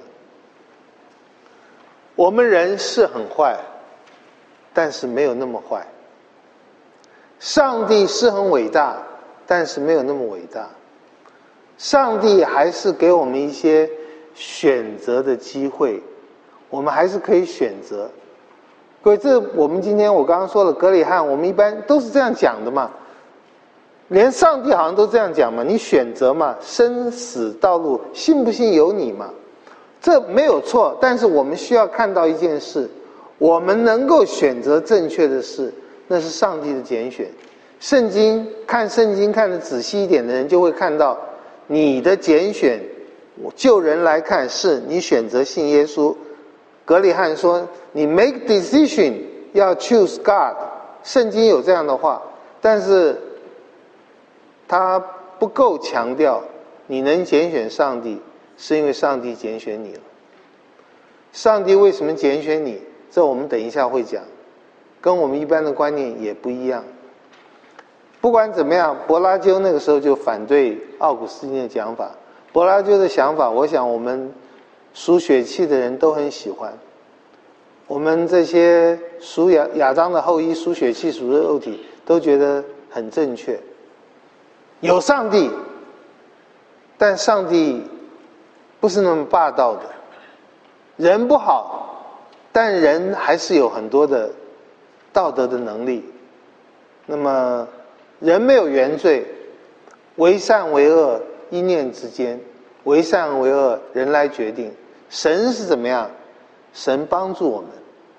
A: 我们人是很坏，但是没有那么坏。上帝是很伟大，但是没有那么伟大。上帝还是给我们一些选择的机会，我们还是可以选择。各位，这我们今天我刚刚说了格里汉，我们一般都是这样讲的嘛，连上帝好像都这样讲嘛，你选择嘛，生死道路，信不信由你嘛，这没有错。但是我们需要看到一件事，我们能够选择正确的事，那是上帝的拣选。圣经看得仔细一点的人就会看到，你的拣选，就人来看是你选择信耶稣。格里汉说你 make decision 要 choose God， 圣经有这样的话，但是他不够强调你能拣选上帝是因为上帝拣选你了。上帝为什么拣选你，这我们等一下会讲，跟我们一般的观念也不一样。不管怎么样，柏拉修那个时候就反对奥古斯丁的讲法。柏拉修的想法，我想我们属血气的人都很喜欢。 我们这些属亚当的后裔、属血气、属肉体，都觉得很正确。有上帝，但上帝不是那么霸道的。人不好，但人还是有很多的道德的能力。那么人没有原罪，为善为恶一念之间，为善为恶人来决定。神是怎么样？神帮助我们。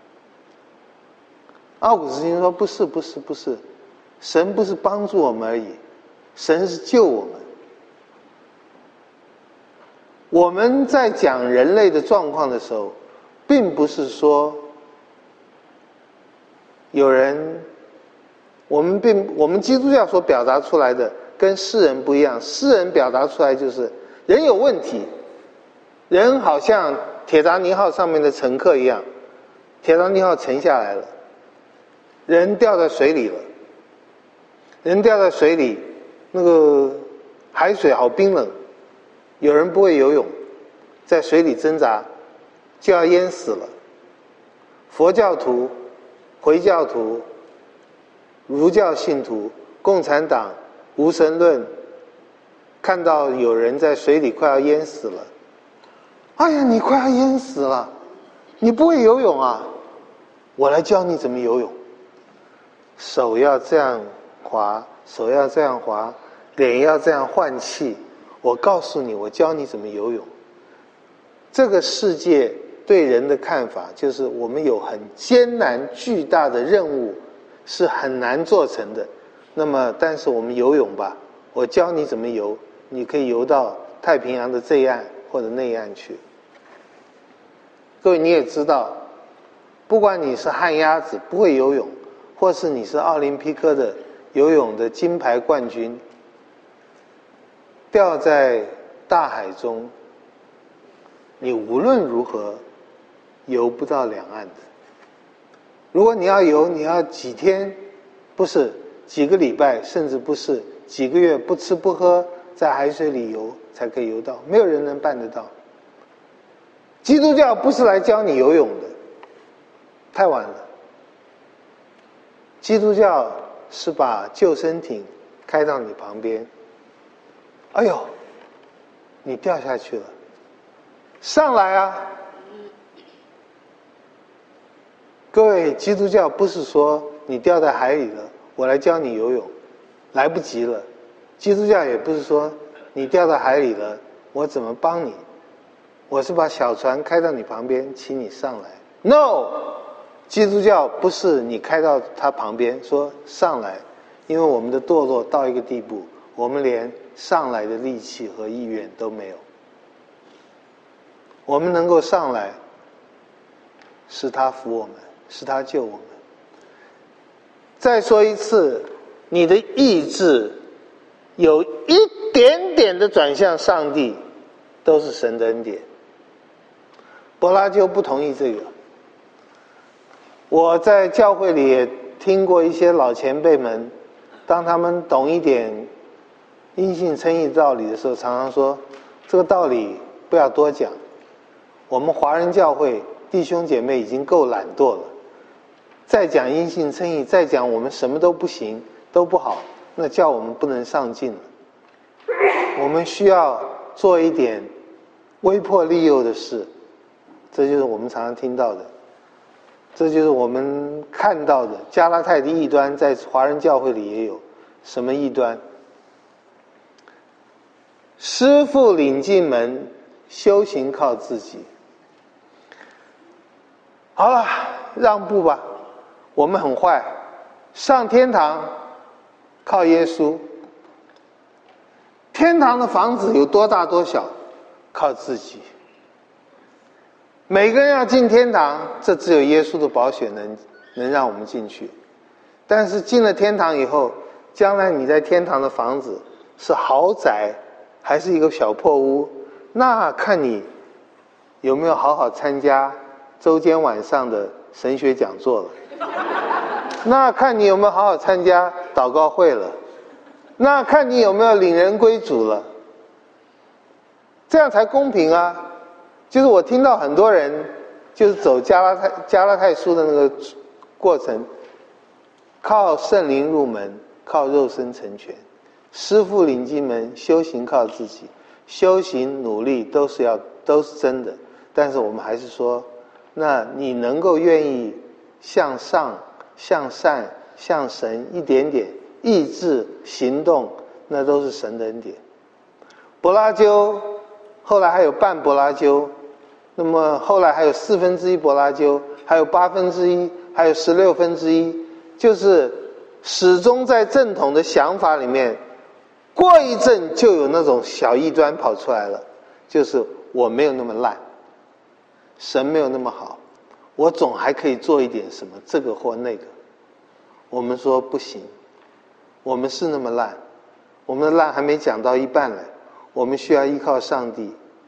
A: 奥古斯丁说不是，神不是帮助我们而已，神是救我们。我们在讲人类的状况的时候，并不是说有人，我们基督教所表达出来的跟世人不一样。世人表达出来就是人有问题，人好像铁达尼号上面的乘客一样，铁达尼号沉下来了，人掉在水里了，人掉在水里，那个海水好冰冷，有人不会游泳，在水里挣扎，就要淹死了。佛教徒、回教徒、儒教信徒、共产党、无神论，看到有人在水里快要淹死了，哎呀，你快要淹死了，你不会游泳啊？我来教你怎么游泳。手要这样划，手要这样划，脸要这样换气。我告诉你，我教你怎么游泳。这个世界对人的看法就是我们有很艰难巨大的任务是很难做成的，那么但是我们游泳吧，我教你怎么游，你可以游到太平洋的这一岸或者那一岸去。各位你也知道，不管你是旱鸭子不会游泳，或是你是奥林匹克的游泳的金牌冠军，掉在大海中，你无论如何游不到两岸的。如果你要游，你要几天，不是几个礼拜，甚至不是几个月不吃不喝，在海水里游才可以游到，没有人能办得到。基督教不是来教你游泳的，太晚了。基督教是把救生艇开到你旁边，哎呦，你掉下去了，上来啊！各位，基督教不是说你掉在海里了，我来教你游泳，来不及了。基督教也不是说你掉在海里了，我怎么帮你？我是把小船开到你旁边，请你上来。No， 基督教不是你开到他旁边说上来，因为我们的堕落到一个地步，我们连上来的力气和意愿都没有。我们能够上来，是他扶我们，是他救我们。再说一次，你的意志有一点点的转向上帝，都是神的恩典。柏拉修不同意这个。我在教会里也听过一些老前辈们，当他们懂一点因信称义道理的时候，常常说这个道理不要多讲，我们华人教会弟兄姐妹已经够懒惰了，再讲因信称义，再讲我们什么都不行都不好，那叫我们不能上进了。我们需要做一点威迫利诱的事，这就是我们常常听到的，这就是我们看到的加拉太的异端，在华人教会里也有。什么异端？师父领进门，修行靠自己。好了，让步吧，我们很坏，上天堂靠耶稣。天堂的房子有多大多小，靠自己。每个人要进天堂，这只有耶稣的宝血能让我们进去。但是进了天堂以后，将来你在天堂的房子是豪宅还是一个小破屋，那看你有没有好好参加周间晚上的神学讲座了，那看你有没有好好参加祷告会了，那看你有没有领人归主了，这样才公平啊。就是我听到很多人就是走加拉太书的那个过程，靠圣灵入门，靠肉身成全，师父领进门，修行靠自己，修行努力都是真的，但是我们还是说，那你能够愿意向上、向善、向神一点点意志行动，那都是神的恩典。柏拉修后来还有半柏拉修，那么后来还有1/4柏拉修，还有1/8，还有1/16，就是始终在正统的想法里面，过一阵就有那种小异端跑出来了，就是我没有那么烂，神没有那么好，我总还可以做一点什么这个或那个。我们说不行，我们是那么烂，我们的烂还没讲到一半来，我们需要依靠上帝。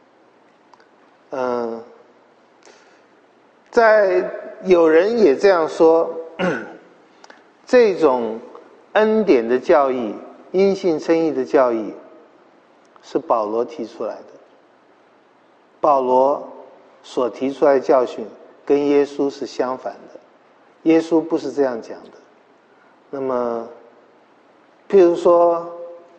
A: 在有人也这样说，这种恩典的教义、因信称义的教义是保罗提出来的。保罗所提出来的教训跟耶稣是相反的，耶稣不是这样讲的。那么譬如说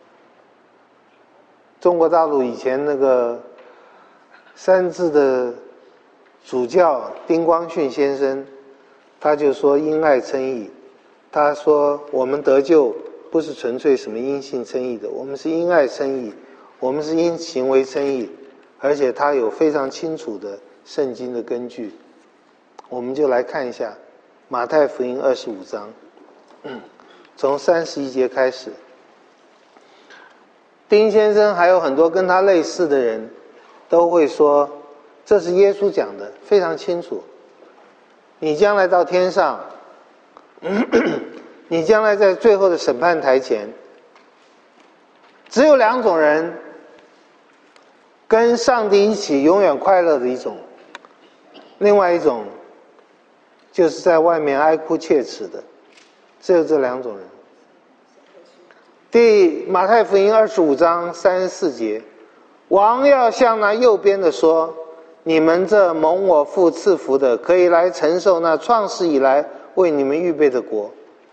A: 中国大陆以前那个三自的主教丁光训先生，他就说因爱称义，他说我们得救不是纯粹什么因信称义的，我们是因爱称义，我们是因行为称义，而且他有非常清楚的圣经的根据。我们就来看一下马太福音25章，从31节开始。丁先生还有很多跟他类似的人都会说，这是耶稣讲的，非常清楚。你将来到天上，你将来在最后的审判台前，只有2种人跟上帝一起永远快乐的一种，另外一种就是在外面哀哭切齿的，只有这2种人。马太福音25章34节，王要向那右边的说，你们这蒙我父赐福的，可以来承受那创世以来为你们预备的国。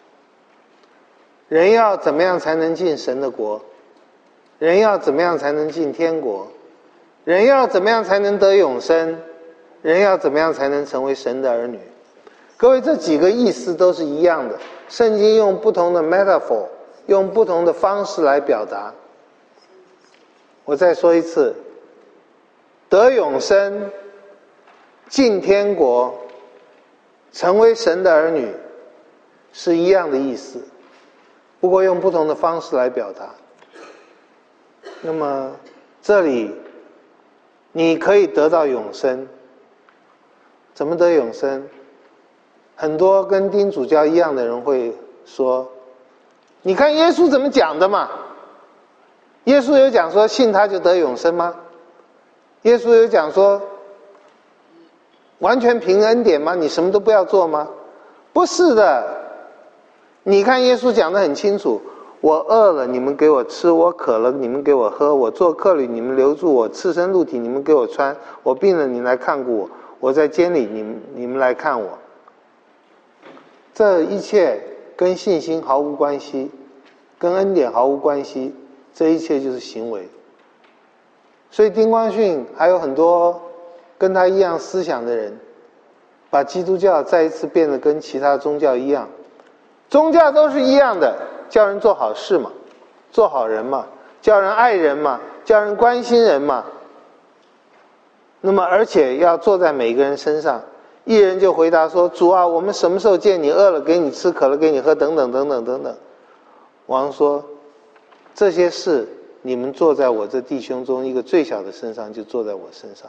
A: 人要怎么样才能进神的国？人要怎么样才能进天国？人要怎么样才能得永生？人要怎么样才能成为神的儿女？各位，这几个意思都是一样的，圣经用不同的 metaphor， 用不同的方式来表达。我再说一次，得永生、进天国、成为神的儿女是一样的意思，不过用不同的方式来表达。那么这里你可以得到永生，怎么得永生？很多跟丁主教一样的人会说，你看耶稣怎么讲的嘛？耶稣有讲说信他就得永生吗？耶稣有讲说完全凭恩典吗？你什么都不要做吗？不是的。你看耶稣讲得很清楚，我饿了你们给我吃，我渴了你们给我喝，我做客旅你们留住我，赤身露体你们给我穿，我病了你们来看顾我，我在监里你们来看我。这一切跟信心毫无关系，跟恩典毫无关系，这一切就是行为。所以丁光训还有很多跟他一样思想的人，把基督教再一次变得跟其他宗教一样，宗教都是一样的，叫人做好事嘛，做好人嘛，叫人爱人嘛，叫人关心人嘛。那么而且要坐在每个人身上。一人就回答说，主啊，我们什么时候见你？饿了给你吃，渴了给你喝，等等等等等等。王说，这些事你们坐在我这弟兄中一个最小的身上，就坐在我身上。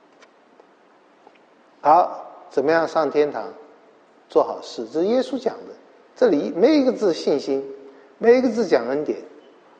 A: 好，怎么样上天堂？做好事，这是耶稣讲的，这里没有一个字信心，没有一个字讲恩典。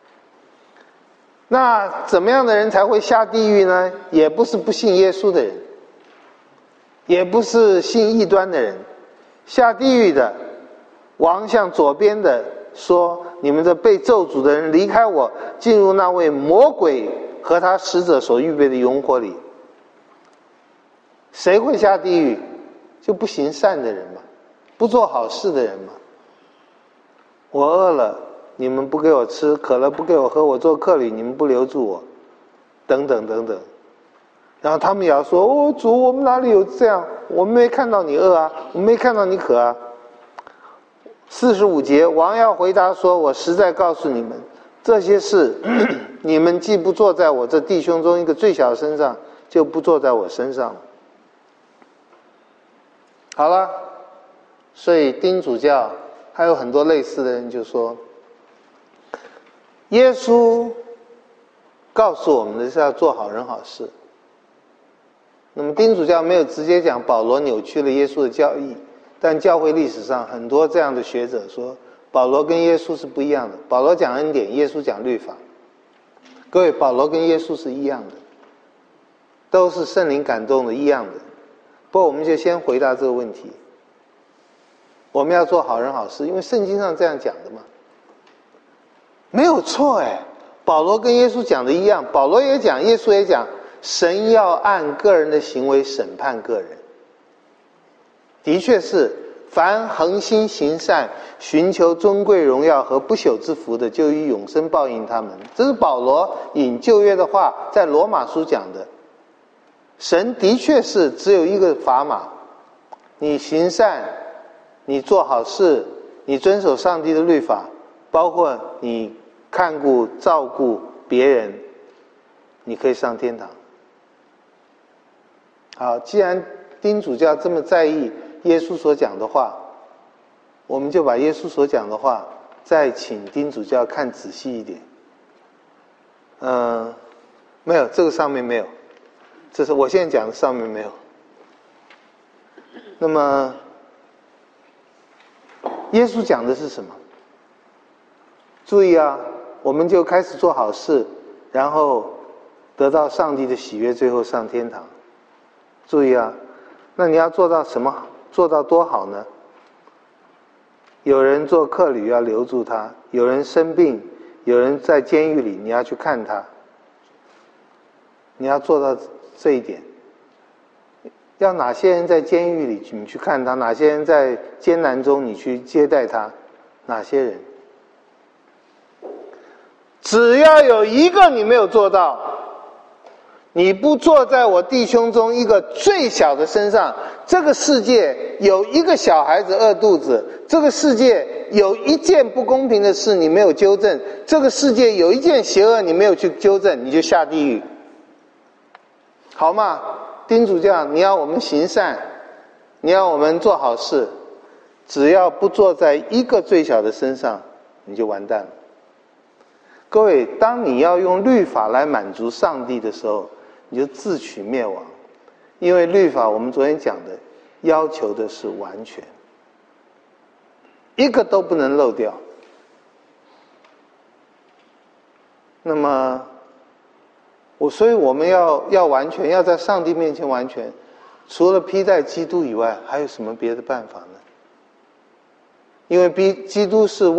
A: 那怎么样的人才会下地狱呢？也不是不信耶稣的人，也不是信异端的人。下地狱的，王向左边的说，你们这被咒诅的人，离开我，进入那位魔鬼和他使者所预备的永火里。 谁会下地狱？就不行善的人嘛，不做好事的人嘛。我饿了，你们不给我吃；渴了不给我喝；我做客旅，你们不留住我，等等等等。然后他们也要说：哦，主，我们哪里有这样？我们没看到你饿啊，我们没看到你渴啊。45节，王要回答说：我实在告诉你们，这些事你们既不做在我这弟兄中一个最小的身上，就不做在我身上了。好了，所以丁主教还有很多类似的人就说，耶稣告诉我们的是要做好人好事。那么丁主教没有直接讲保罗扭曲了耶稣的教义，但教会历史上很多这样的学者说，保罗跟耶稣是不一样的，保罗讲恩典，耶稣讲律法。各位，保罗跟耶稣是一样的，都是圣灵感动的，一样的。不过我们就先回答这个问题，我们要做好人好事，因为圣经上这样讲的嘛，没有错哎。保罗跟耶稣讲的一样，保罗也讲，耶稣也讲，神要按个人的行为审判个人。的确是，凡恒心行善，寻求尊贵荣耀和不朽之福的，就以永生报应他们。这是保罗引旧约的话在罗马书讲的。神的确是只有一个砝码，你行善，你做好事，你遵守上帝的律法，包括你看顾照顾别人，你可以上天堂。好，既然丁主教这么在意耶稣所讲的话，我们就把耶稣所讲的话再请丁主教看仔细一点。没有，这个上面没有，这是我现在讲的上面没有。那么耶稣讲的是什么？注意啊，我们就开始做好事，然后得到上帝的喜悦，最后上天堂。注意啊，那你要做到什么？做到多好呢？有人做客旅要留住他，有人生病，有人在监狱里，你要去看他，你要做到这一点。要哪些人在监狱里你去看他，哪些人在艰难中你去接待他，哪些人？只要有一个你没有做到，你不坐在我弟兄中一个最小的身上，这个世界有一个小孩子饿肚子，这个世界有一件不公平的事你没有纠正，这个世界有一件邪恶你没有去纠正，你就下地狱，好吗？丁主教，你要我们行善，你要我们做好事，只要不坐在一个最小的身上，你就完蛋了。各位，当你要用律法来满足上帝的时候，你就自取灭亡。因为律法我们昨天讲的要求的是完全，一个都不能漏掉。那么所以我们要完全，要在上帝面前完全，除了披戴基督以外，还有什么别的办法呢？因为基督是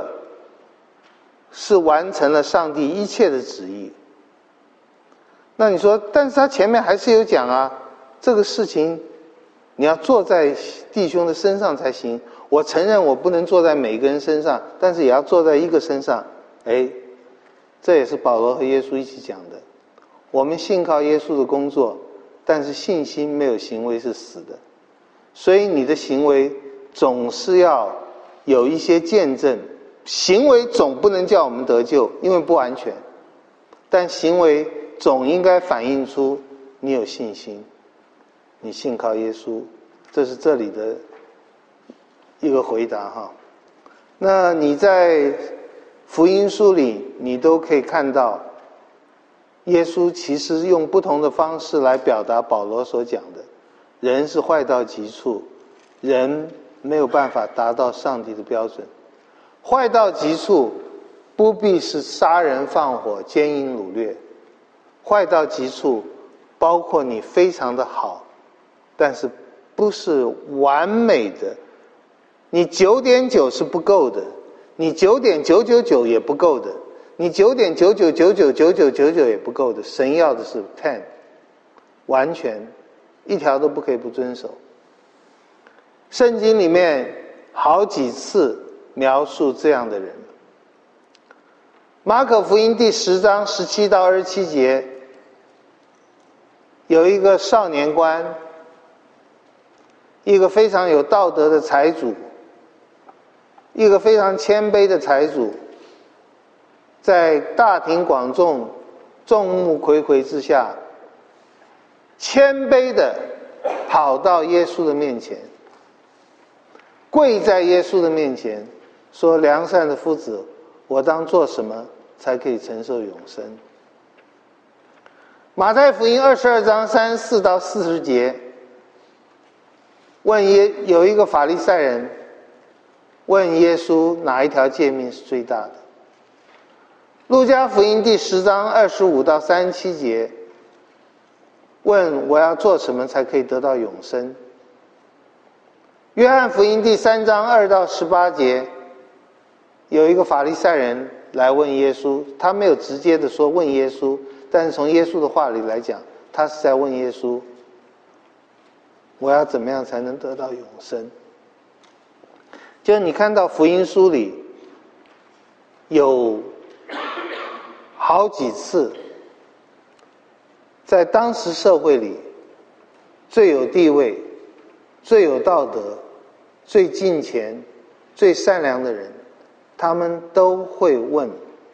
A: 完成了上帝一切的旨意。那你说，但是他前面还是有讲啊，这个事情你要坐在弟兄的身上才行。我承认我不能坐在每个人身上，但是也要坐在一个身上。这也是保罗和耶稣一起讲的。我们信靠耶稣的工作，但是信心没有行为是死的。所以你的行为总是要有一些见证，行为总不能叫我们得救，因为不完全，但行为总应该反映出你有信心，你信靠耶稣。这是这里的一个回答哈。那你在福音书里你都可以看到，耶稣其实用不同的方式来表达保罗所讲的，人是坏到极处，人没有办法达到上帝的标准。坏到极处不必是杀人放火奸淫掳掠，坏到极处包括你非常的好，但是不是完美的，你 9.9 是不够的，你 9.999 也不够的，你 9.99999999 也不够的，神要的是10，完全一条都不可以不遵守。圣经里面好几次描述这样的人。马可福音第10章17到27节，有一个少年官，一个非常有道德的财主，一个非常谦卑的财主，在大庭广众、众目睽睽之下，谦卑的跑到耶稣的面前，跪在耶稣的面前，说：良善的夫子，我当做什么才可以承受永生？马太福音22章34到40节，有一个法利赛人问耶稣哪一条诫命是最大的。路加福音第10章25到37节，问我要做什么才可以得到永生。约翰福音第3章2到18节，有一个法利赛人来问耶稣，他没有直接的说问耶稣，但是从耶稣的话里来讲，他是在问耶稣，我要怎么样才能得到永生？就是你看到福音书里有好几次，在当时社会里最有地位、最有道德、最敬虔、最善良的人，他们都会问，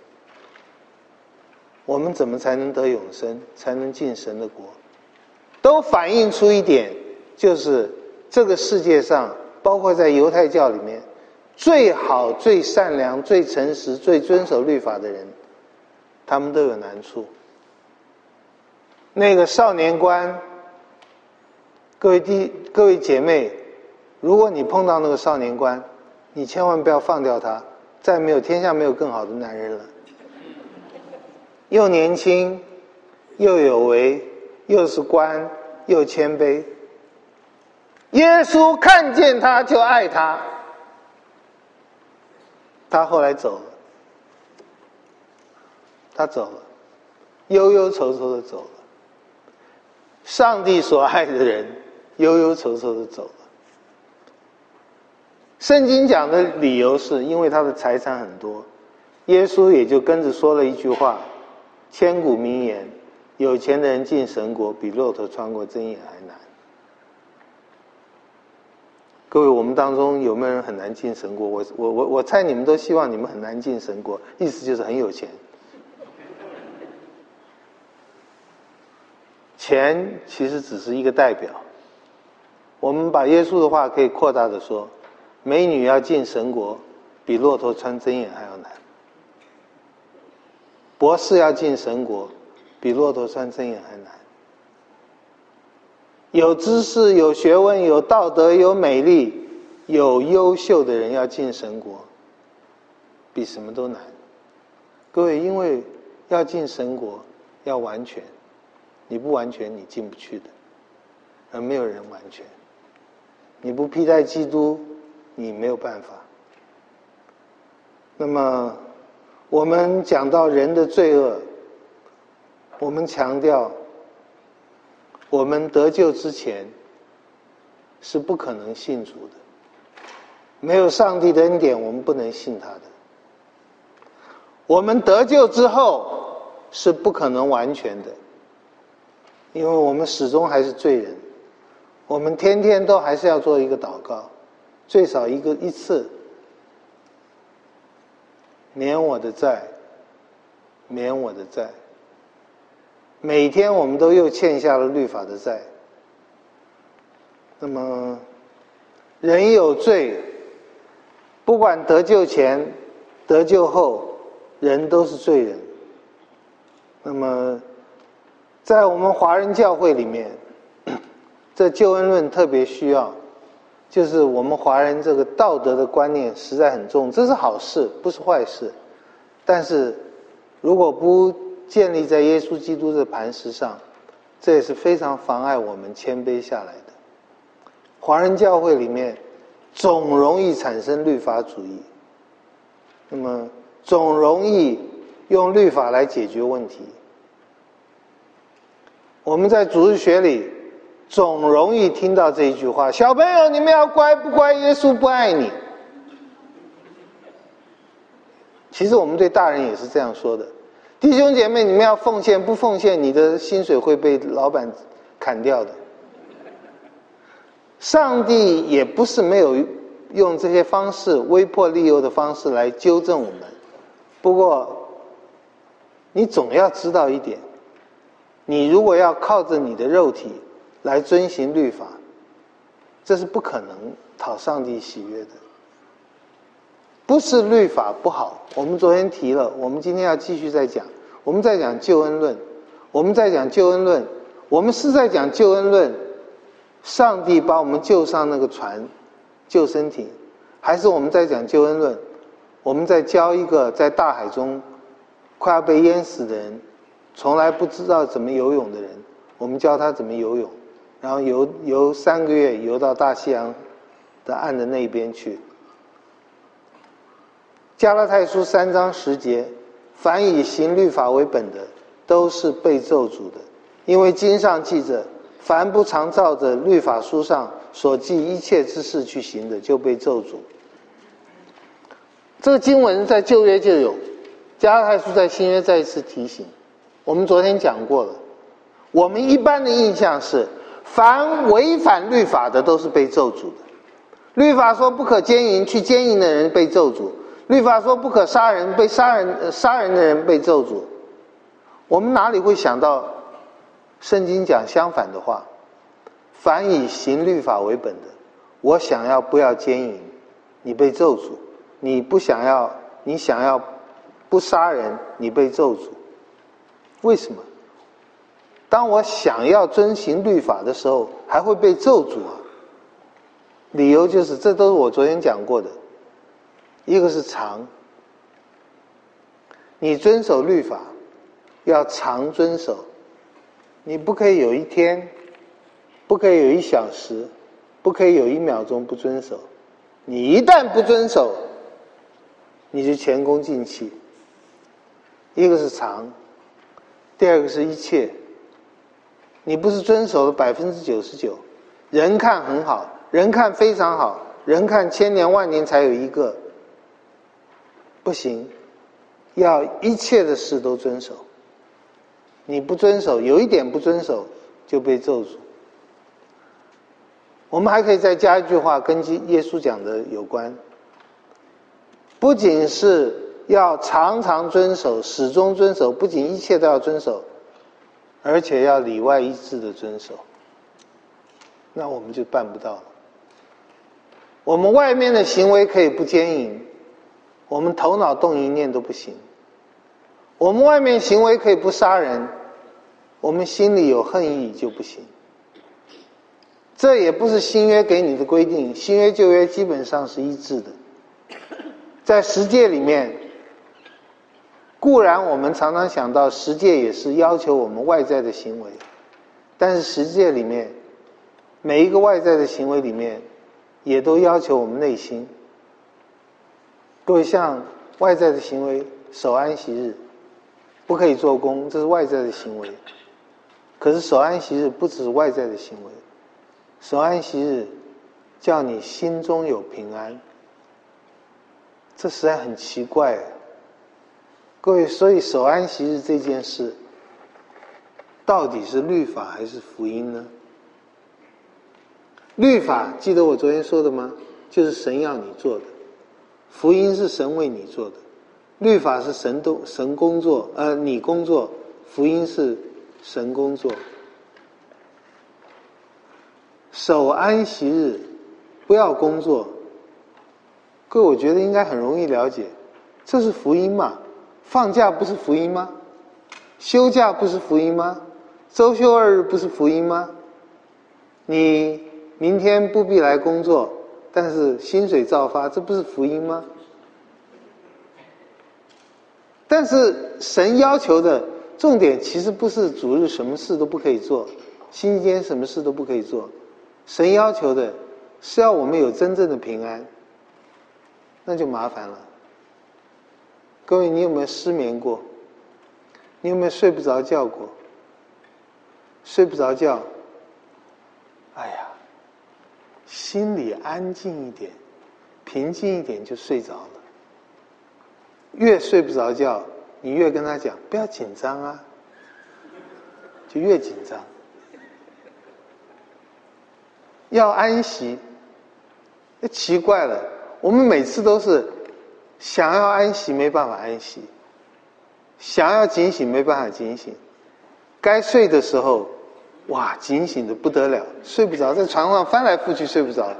A: 我们怎么才能得永生，才能进神的国？都反映出一点，就是这个世界上，包括在犹太教里面，最好、最善良、最诚实、最遵守律法的人，他们都有难处。那个少年官，各位姐妹，如果你碰到那个少年官，你千万不要放掉他，天下没有更好的男人了。又年轻，又有为，又是官，又谦卑。耶稣看见他就爱他。他后来走了，他走了，忧忧愁愁的走了。上帝所爱的人，忧忧愁愁的走了。圣经讲的理由是因为他的财产很多，耶稣也就跟着说了一句话，千古名言：有钱的人进神国，比骆驼穿过针眼还难。各位，我们当中有没有人很难进神国？我猜你们都希望你们很难进神国，意思就是很有钱。钱其实只是一个代表。我们把耶稣的话可以扩大的说，美女要进神国，比骆驼穿针眼还要难。博士要进神国，比骆驼穿针眼还难。有知识、有学问、有道德、有美丽、有优秀的人要进神国，比什么都难。各位，因为要进神国要完全，你不完全你进不去的，而没有人完全。你不披戴基督，你没有办法。那么我们讲到人的罪恶，我们强调我们得救之前是不可能信主的，没有上帝的恩典我们不能信他的。我们得救之后是不可能完全的，因为我们始终还是罪人，我们天天都还是要做一个祷告，最少一次，免我的债，免我的债。每天我们都又欠下了律法的债。那么人有罪，不管得救前得救后，人都是罪人。那么在我们华人教会里面，这救恩论特别需要，就是我们华人这个道德的观念实在很重，这是好事，不是坏事。但是如果不建立在耶稣基督的磐石上，这也是非常妨碍我们谦卑下来的。华人教会里面总容易产生律法主义，那么总容易用律法来解决问题。我们在主日学里总容易听到这一句话：小朋友，你们要乖不乖？耶稣不爱你。其实我们对大人也是这样说的：弟兄姐妹，你们要奉献，不奉献，你的薪水会被老板砍掉的。上帝也不是没有用这些方式，威迫利诱的方式来纠正我们。不过，你总要知道一点，你如果要靠着你的肉体来遵行律法，这是不可能讨上帝喜悦的。不是律法不好，我们昨天提了，我们今天要继续再讲。我们在讲救恩论，我们在讲救恩论，我们是在讲救恩论。上帝把我们救上那个船，救生艇，还是我们在讲救恩论？我们在教一个在大海中快要被淹死的人，从来不知道怎么游泳的人，我们教他怎么游泳，然后游3个月，游到大西洋的岸的那边去。加拉太书3章10节，凡以行律法为本的，都是被咒诅的，因为经上记着，凡不常照着律法书上所记一切之事去行的，就被咒诅。这个经文在旧约就有，加拉太书在新约再一次提醒。我们昨天讲过了，我们一般的印象是，凡违反律法的都是被咒诅的。律法说不可奸淫，去奸淫的人被咒诅；律法说不可杀人，被杀人的人被咒诅。我们哪里会想到圣经讲相反的话？凡以行律法为本的，我想要不要奸淫，你被咒诅；你想要不杀人，你被咒诅。为什么？当我想要遵行律法的时候，还会被咒诅啊？理由就是，这都是我昨天讲过的。一个是常，你遵守律法要常遵守，你不可以有一天，不可以有1小时，不可以有1秒钟不遵守。你一旦不遵守，你就前功尽弃。一个是常，第二个是一切。你不是遵守了99%，人看很好，人看非常好，人看千年万年才有一个，不行，要一切的事都遵守。你不遵守，有一点不遵守就被咒诅。我们还可以再加一句话，跟耶稣讲的有关，不仅是要常常遵守，始终遵守，不仅一切都要遵守，而且要里外一致的遵守。那我们就办不到了。我们外面的行为可以不奸淫，我们头脑动一念都不行。我们外面行为可以不杀人，我们心里有恨意就不行。这也不是新约给你的规定，新约旧约基本上是一致的。在十诫里面，固然我们常常想到十诫也是要求我们外在的行为，但是十诫里面每一个外在的行为里面也都要求我们内心。各位，像外在的行为，守安息日不可以做工，这是外在的行为。可是守安息日不只是外在的行为，守安息日叫你心中有平安，这实在很奇怪。各位，所以守安息日这件事到底是律法还是福音呢？律法记得我昨天说的吗？就是神要你做的，福音是神为你做的。律法是神工作，你工作，福音是神工作。守安息日不要工作，各位，我觉得应该很容易了解，这是福音嘛？放假不是福音吗？休假不是福音吗？周休2日不是福音吗？你明天不必来工作，但是薪水照发，这不是福音吗？但是神要求的重点其实不是主日什么事都不可以做，星期天什么事都不可以做，神要求的是要我们有真正的平安，那就麻烦了。各位，你有没有失眠过？你有没有睡不着觉过？睡不着觉， 哎呀，心里安静一点，平静一点就睡着了。越睡不着觉，你越跟他讲不要紧张啊，就越紧张。要安息，奇怪了，我们每次都是想要安息没办法安息，想要警醒没办法警醒，该睡的时候哇警醒的不得了，睡不着，在床上翻来覆去睡不着。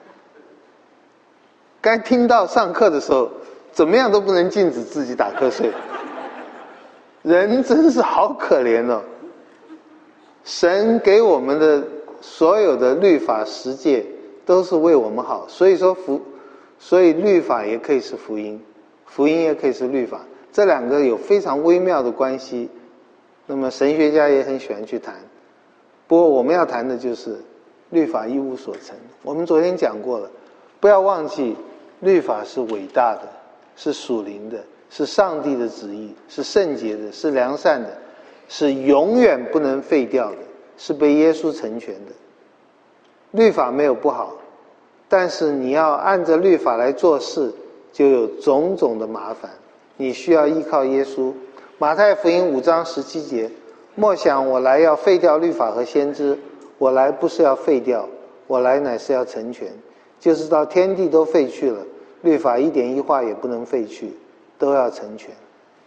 A: 该听到上课的时候怎么样都不能禁止自己打瞌睡。人真是好可怜哦。神给我们的所有的律法十诫都是为我们好，所以律法也可以是福音，福音也可以是律法，这两个有非常微妙的关系。那么神学家也很喜欢去谈，不过我们要谈的就是律法一无所成。我们昨天讲过了，不要忘记律法是伟大的，是属灵的，是上帝的旨意，是圣洁的，是良善的，是永远不能废掉的，是被耶稣成全的。律法没有不好，但是你要按着律法来做事，就有种种的麻烦，你需要依靠耶稣。马太福音5章17节，莫想我来要废掉律法和先知，我来不是要废掉，我来乃是要成全。就是到天地都废去了，律法一点一画也不能废去，都要成全。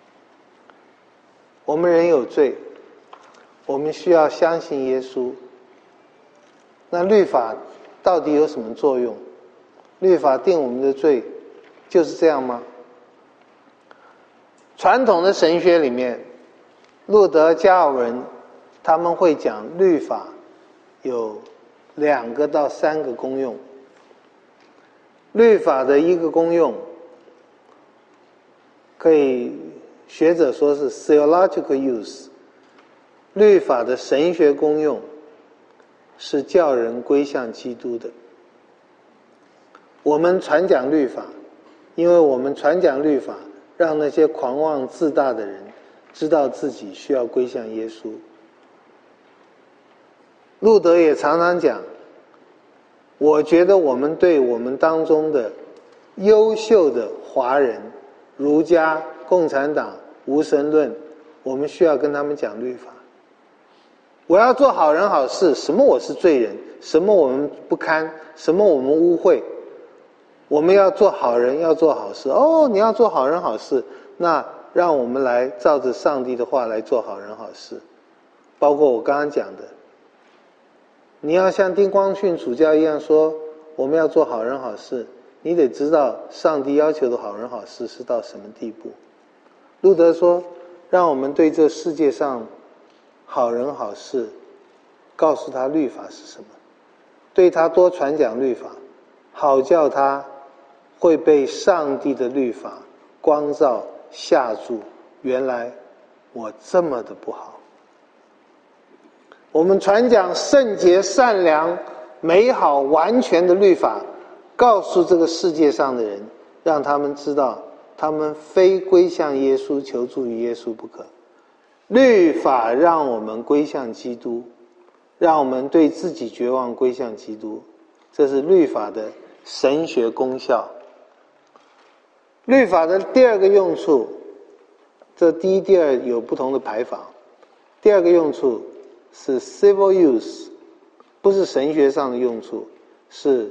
A: 我们人有罪，我们需要相信耶稣。那律法到底有什么作用？律法定我们的罪就是这样吗？传统的神学里面，路德、加尔文他们会讲律法有2个到3个功用。律法的一个功用，可以学者说是 theological use， 律法的神学功用是叫人归向基督的。我们传讲律法，因为我们传讲律法，让那些狂妄自大的人知道自己需要归向耶稣。路德也常常讲，我觉得我们对我们当中的优秀的华人、儒家、共产党、无神论，我们需要跟他们讲律法。我要做好人好事，什么我是罪人，什么我们不堪，什么我们污秽，我们要做好人，要做好事。哦，你要做好人好事，那让我们来照着上帝的话来做好人好事。包括我刚刚讲的，你要像丁光训主教一样说我们要做好人好事，你得知道上帝要求的好人好事是到什么地步。路德说，让我们对这世界上好人好事告诉他律法是什么，对他多传讲律法，好叫他会被上帝的律法光照吓住，原来我这么的不好。我们传讲圣洁、善良、美好、完全的律法，告诉这个世界上的人，让他们知道他们非归向耶稣、求助于耶稣不可。律法让我们归向基督，让我们对自己绝望归向基督，这是律法的神学功效。律法的第2个用处，这第一、第二有不同的排法。第2个用处是 civil use， 不是神学上的用处，是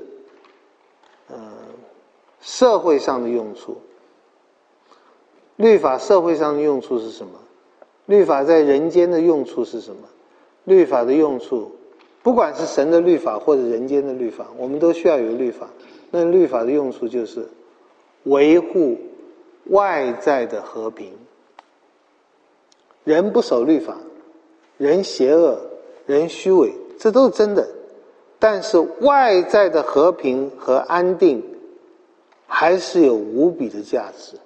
A: 社会上的用处。律法社会上的用处是什么？律法在人间的用处是什么？律法的用处，不管是神的律法或者人间的律法，我们都需要有律法。那律法的用处就是维护外在的和平。人不守律法，人邪恶，人虚伪，这都是真的。但是外在的和平和安定还是有无比的价值。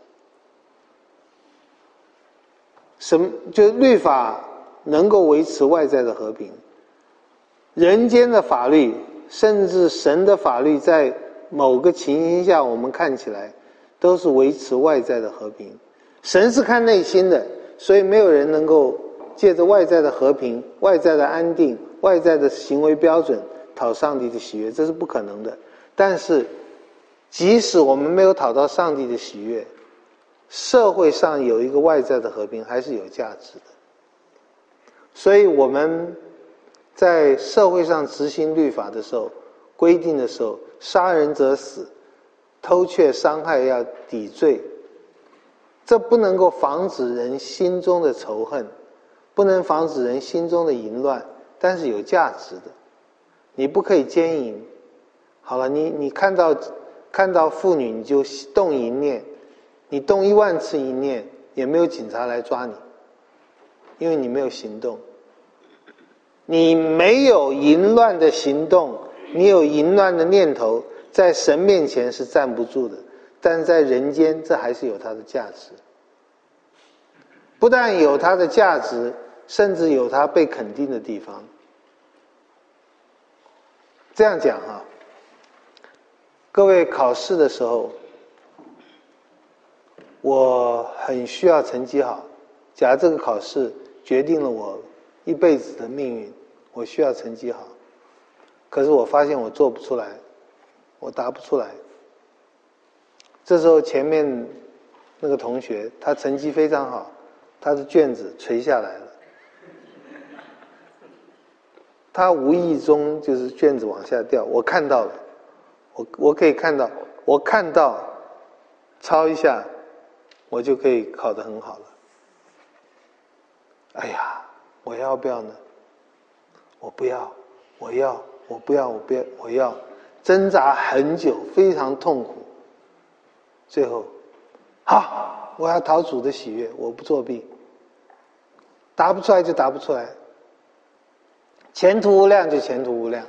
A: 就律法能够维持外在的和平，人间的法律甚至神的法律在某个情形下我们看起来都是维持外在的和平。神是看内心的，所以没有人能够借着外在的和平、外在的安定、外在的行为标准讨上帝的喜悦，这是不可能的。但是即使我们没有讨到上帝的喜悦，社会上有一个外在的和平还是有价值的。所以我们在社会上执行律法的时候，规定的时候，杀人者死，偷窃伤害要抵罪，这不能够防止人心中的仇恨，不能防止人心中的淫乱，但是有价值的。你不可以奸淫，好了，你看到妇女你就动淫念，你动10000次淫念也没有警察来抓你，因为你没有行动。你没有淫乱的行动，你有淫乱的念头，在神面前是站不住的，但是在人间这还是有它的价值。不但有它的价值，甚至有它被肯定的地方。这样讲啊，各位考试的时候，我很需要成绩好。假如这个考试决定了我一辈子的命运，我需要成绩好。可是我发现我做不出来，我答不出来。这时候前面那个同学，他成绩非常好，他的卷子垂下来了，他无意中就是卷子往下掉，我看到了，我可以看到，我看到抄一下，我就可以考得很好了。哎呀，我要不要呢？我不要，我要，我不要，我要，挣扎很久，非常痛苦。最后，好，我要讨主的喜悦，我不作弊。答不出来就答不出来，前途无量就前途无量，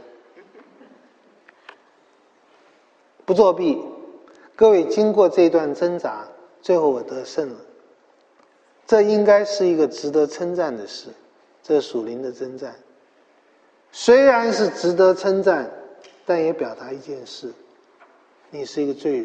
A: 不作弊。各位经过这段挣扎，最后我得胜了，这应该是一个值得称赞的事，这属灵的征战。虽然是值得称赞，但也表达一件事，你是一个罪人，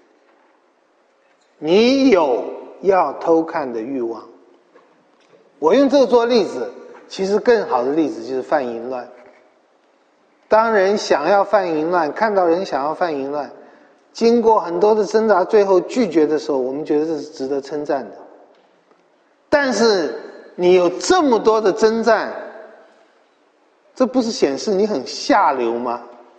A: 你有要偷看的欲望。我用这个做例子，其实更好的例子就是犯淫乱。当人想要犯淫乱，看到人想要犯淫乱，经过很多的挣扎，最后拒绝的时候，我们觉得这是值得称赞的。但是你有这么多的征战，这不是显示你很下流吗？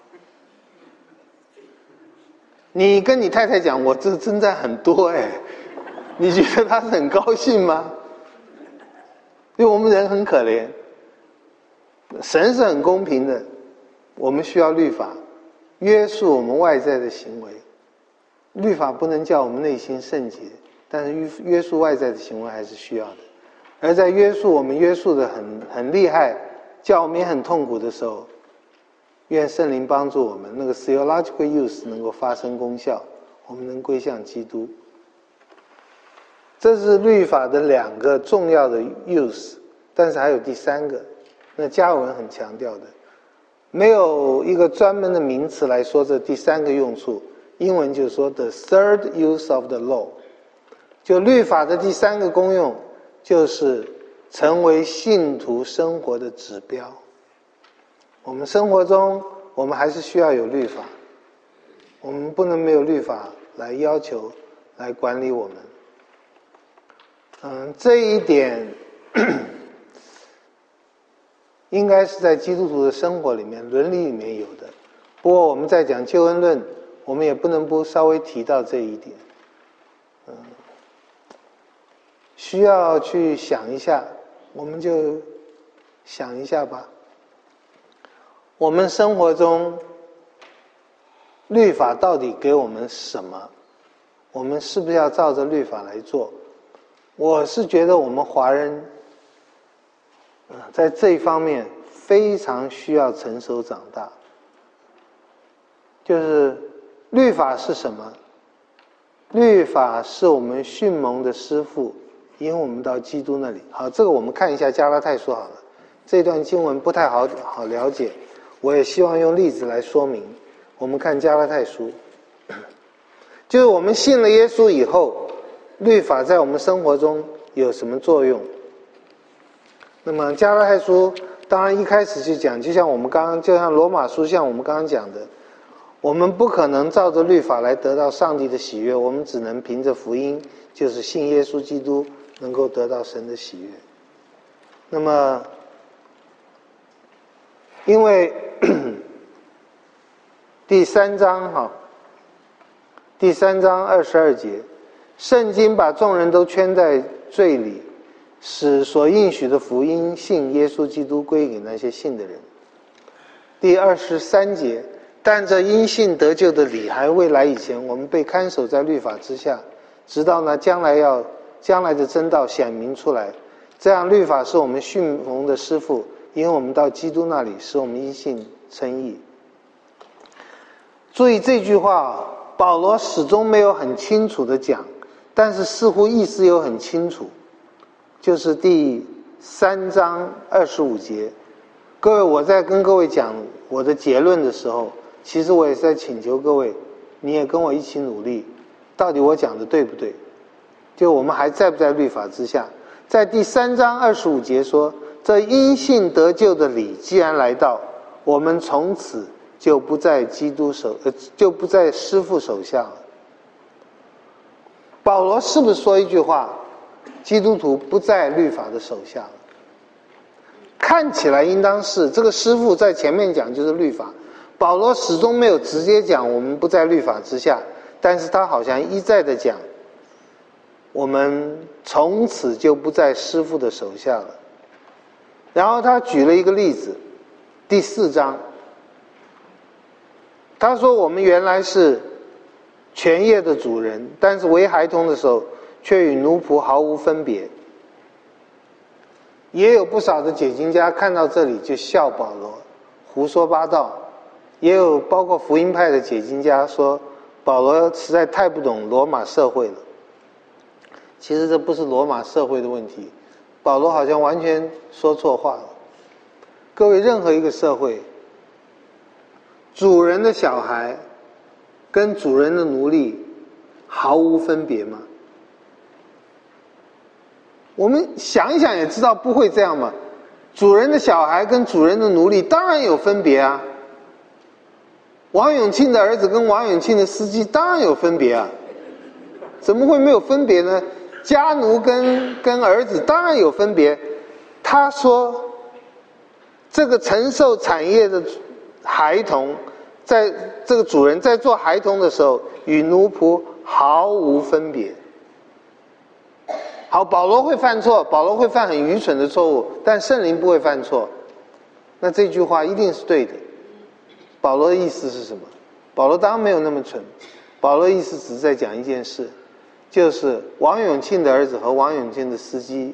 A: 你跟你太太讲，我这征战很多你觉得她是很高兴吗？因为我们人很可怜，神是很公平的，我们需要律法约束我们外在的行为。律法不能叫我们内心圣洁，但是约束外在的行为还是需要的。而在约束我们约束的很厉害，叫我们也很痛苦的时候，愿圣灵帮助我们，那个 theological use 能够发生功效，我们能归向基督。这是律法的2个重要的 use， 但是还有第3个，那加尔文很强调的，没有一个专门的名词来说这第3个用处。英文就是说 the third use of the law， 就律法的第3个功用，就是成为信徒生活的指标。我们生活中，我们还是需要有律法，我们不能没有律法来要求、来管理我们。这一点应该是在基督徒的生活里面、伦理里面有的。不过我们在讲救恩论，我们也不能不稍微提到这一点。需要去想一下，我们就想一下吧。我们生活中律法到底给我们什么？我们是不是要照着律法来做？我是觉得我们华人在这一方面非常需要成熟长大。就是律法是什么？律法是我们训蒙的师父，引我们到基督那里。好，这个我们看一下加拉太书好了。这段经文不太好了解，我也希望用例子来说明。我们看加拉太书，就是我们信了耶稣以后，律法在我们生活中有什么作用？那么加拉太书当然一开始就讲，就像罗马书像我们刚刚讲的，我们不可能照着律法来得到上帝的喜悦，我们只能凭着福音，就是信耶稣基督，能够得到神的喜悦。那么因为第三章22节，圣经把众人都圈在罪里，使所应许的福音信耶稣基督归给那些信的人。第23节，但这因信得救的理还未来以前，我们被看守在律法之下，直到那将来的真道显明出来。这样律法是我们训蒙的师傅，因为我们到基督那里，使我们因信称义。注意这句话，保罗始终没有很清楚的讲，但是似乎意思又很清楚，就是第3章25节。各位，我在跟各位讲我的结论的时候，其实我也是在请求各位，你也跟我一起努力，到底我讲的对不对？就我们还在不在律法之下？在第3章25节说，这因信得救的理既然来到，我们从此就不在师傅手下了。保罗是不是说一句话，基督徒不在律法的手下了？看起来应当是，这个师傅在前面讲就是律法，保罗始终没有直接讲我们不在律法之下，但是他好像一再的讲我们从此就不在师傅的手下了。然后他举了一个例子，第4章，他说我们原来是全业的主人，但是为孩童的时候却与奴仆毫无分别。也有不少的解经家看到这里就笑保罗胡说八道，也有包括福音派的解经家说保罗实在太不懂罗马社会了。其实这不是罗马社会的问题，保罗好像完全说错话了。各位，任何一个社会，主人的小孩跟主人的奴隶毫无分别吗？我们想一想也知道不会这样嘛。主人的小孩跟主人的奴隶当然有分别啊。王永庆的儿子跟王永庆的司机当然有分别啊，怎么会没有分别呢？家奴跟儿子当然有分别。他说这个承受产业的孩童，在这个主人在做孩童的时候与奴仆毫无分别。好，保罗会犯错，保罗会犯很愚蠢的错误，但圣灵不会犯错。那这句话一定是对的。保罗的意思是什么？保罗当然没有那么蠢，保罗的意思只是在讲一件事，就是王永庆的儿子和王永庆的司机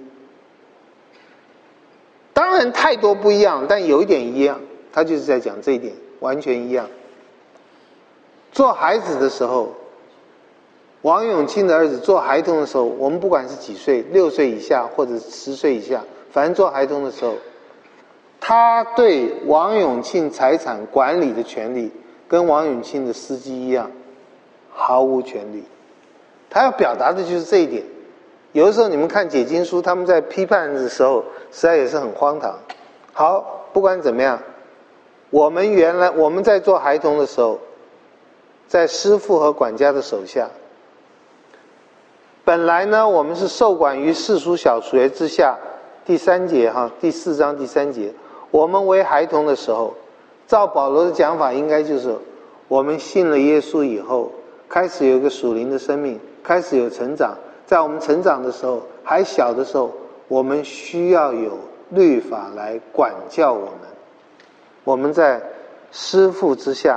A: 当然太多不一样，但有一点一样，他就是在讲这一点，完全一样。做孩子的时候，王永庆的儿子做孩童的时候，我们不管是几岁，6岁以下或者10岁以下，反正做孩童的时候，他对王永庆财产管理的权利跟王永庆的司机一样，毫无权利。他要表达的就是这一点。有的时候你们看解经书，他们在批判的时候实在也是很荒唐。好，不管怎么样，我们在做孩童的时候，在师父和管家的手下，本来呢我们是受管于世俗小学之下。第4章第3节，我们为孩童的时候，照保罗的讲法，应该就是我们信了耶稣以后，开始有一个属灵的生命，开始有成长。在我们成长的时候，还小的时候，我们需要有律法来管教我们，我们在师父之下。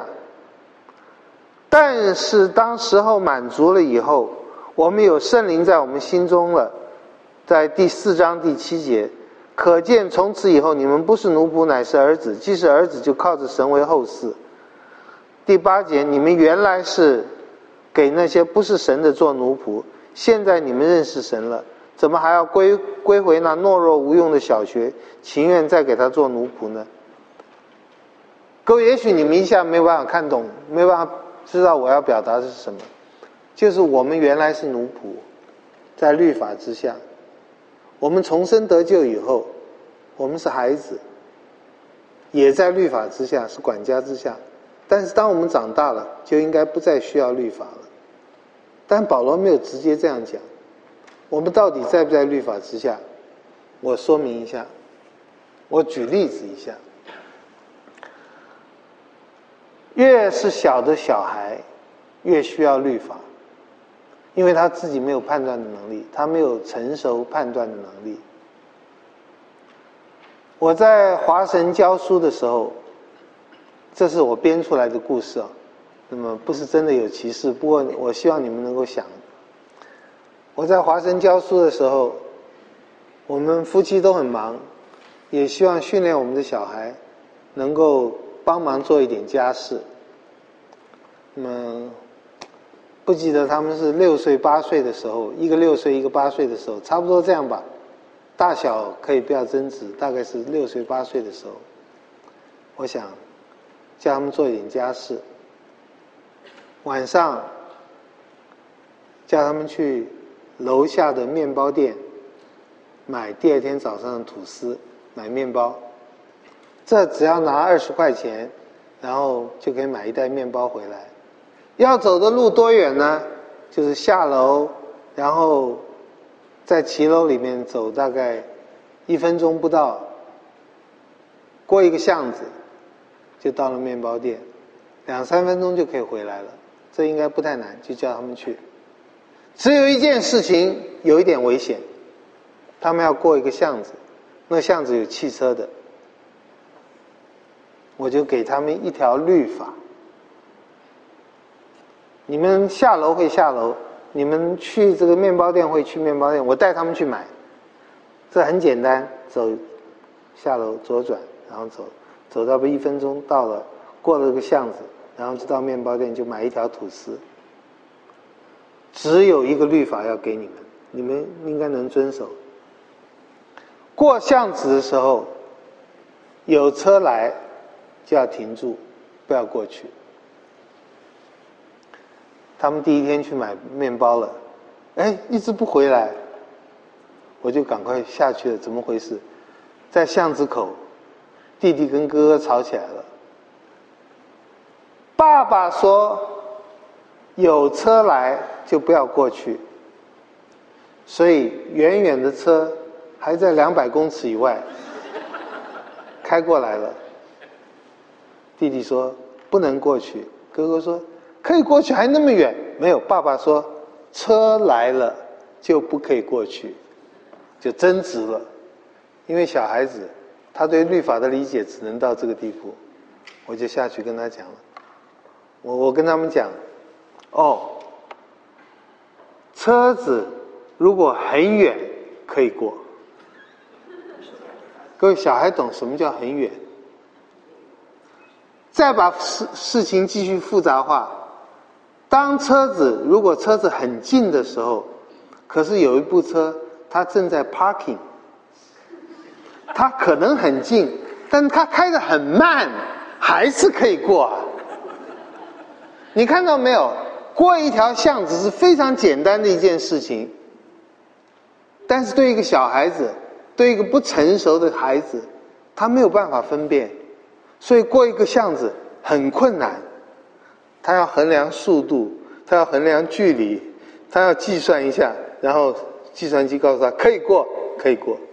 A: 但是当时候满足了以后，我们有圣灵在我们心中了。在第4章第7节，可见从此以后你们不是奴仆，乃是儿子，既是儿子，就靠着神为后嗣。第8节，你们原来是给那些不是神的做奴仆，现在你们认识神了，怎么还要归回那懦弱无用的小学，情愿再给他做奴仆呢？各位，也许你们一下没有办法看懂，没有办法知道我要表达的是什么，就是我们原来是奴仆，在律法之下。我们重生得救以后，我们是孩子， 也在律法之下，是管家之下。但是当我们长大了，就应该不再需要律法了。但保罗没有直接这样讲。我们到底在不在律法之下？我说明一下，我举例子一下。越是小的小孩，越需要律法，因为他自己没有判断的能力，他没有成熟判断的能力。我在华神教书的时候，这是我编出来的故事啊，那么不是真的有歧视，不过我希望你们能够想。我在华神教书的时候，我们夫妻都很忙，也希望训练我们的小孩能够帮忙做一点家事。那么不记得他们是6岁8岁的时候，一个6岁一个8岁的时候，差不多这样吧，大小可以不要争执，大概是6岁8岁的时候，我想叫他们做一点家事。晚上叫他们去楼下的面包店买第二天早上的吐司，买面包，这只要拿20块钱，然后就可以买一袋面包回来。要走的路多远呢？就是下楼，然后在骑楼里面走大概1分钟不到，过一个巷子就到了面包店，2、3分钟就可以回来了，这应该不太难，就叫他们去。只有一件事情有一点危险，他们要过一个巷子，那巷子有汽车的，我就给他们一条律法。你们下楼会下楼，你们去这个面包店会去面包店，我带他们去买。这很简单，走下楼左转，然后走到1分钟到了，过了这个巷子，然后就到面包店就买一条吐司。只有一个律法要给你们，你们应该能遵守。过巷子的时候，有车来就要停住，不要过去。他们第一天去买面包了，一直不回来，我就赶快下去了。怎么回事？在巷子口，弟弟跟哥哥吵起来了。爸爸说有车来就不要过去，所以远远的车还在200公尺以外开过来了。弟弟说不能过去，哥哥说可以过去，还那么远。没有，爸爸说车来了就不可以过去，就争执了。因为小孩子他对律法的理解只能到这个地步，我就下去跟他讲了。我跟他们讲，车子如果很远可以过。各位小孩懂什么叫很远？再把事情继续复杂化，如果车子很近的时候，可是有一部车它正在 parking， 它可能很近，但它开得很慢，还是可以过啊。你看到没有？过一条巷子是非常简单的一件事情，但是对一个小孩子，对一个不成熟的孩子，他没有办法分辨，所以过一个巷子很困难。他要衡量速度，他要衡量距离，他要计算一下，然后计算机告诉他可以过，可以过。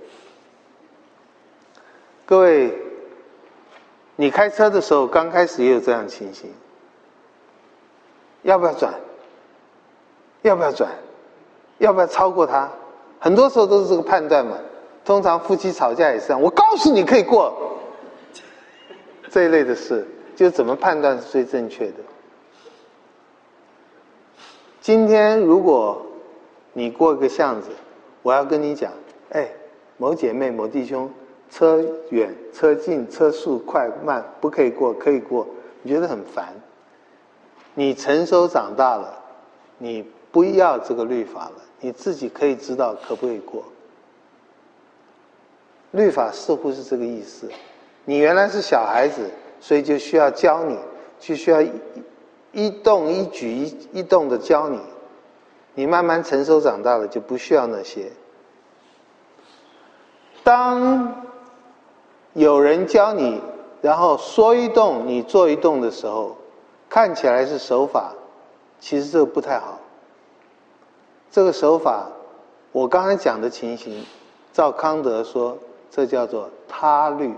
A: 各位，你开车的时候刚开始也有这样的情形，要不要转？要不要转？要不要超过他？很多时候都是这个判断嘛。通常夫妻吵架也是这样，我告诉你可以过，这一类的事，就怎么判断是最正确的。今天如果你过一个巷子，我要跟你讲，某姐妹某弟兄，车远车近车速快慢不可以过，可以过，你觉得很烦。你成熟长大了，你不要这个律法了，你自己可以知道可不可以过。律法似乎是这个意思，你原来是小孩子，所以就需要教你，就需要一动一举一动的教你，你慢慢成熟长大了就不需要那些。当有人教你然后说一动你做一动的时候，看起来是守法，其实这个不太好。这个守法，我刚才讲的情形，照康德说，这叫做他律。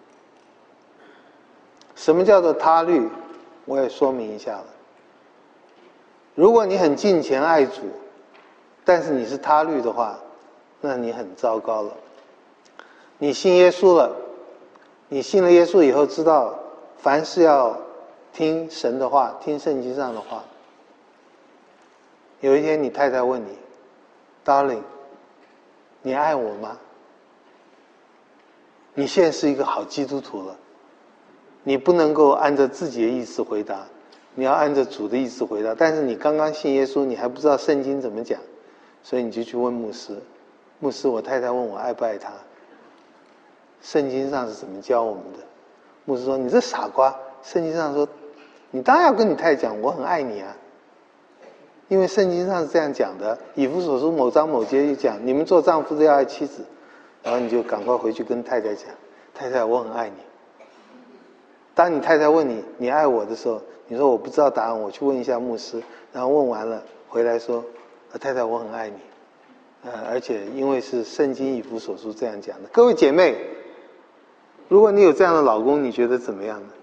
A: 什么叫做他律？我也说明一下了。如果你很敬虔爱主，但是你是他律的话，那你很糟糕了。你信耶稣了，你信了耶稣以后知道凡事要听神的话，听圣经上的话。有一天你太太问你 Darling 你爱我吗？你现在是一个好基督徒了，你不能够按照自己的意思回答，你要按照主的意思回答。但是你刚刚信耶稣，你还不知道圣经怎么讲，所以你就去问牧师，牧师我太太问我爱不爱他，圣经上是怎么教我们的？牧师说你这傻瓜，圣经上说你当然要跟你太太讲我很爱你啊，因为圣经上是这样讲的，以弗所书某章某节就讲你们做丈夫的要爱妻子，然后你就赶快回去跟太太讲，太太我很爱你。当你太太问你你爱我的时候，你说我不知道答案，我去问一下牧师，然后问完了回来说太太我很爱你，而且因为是圣经以弗所书这样讲的。各位姐妹，如果你有这样的老公，你觉得怎么样呢？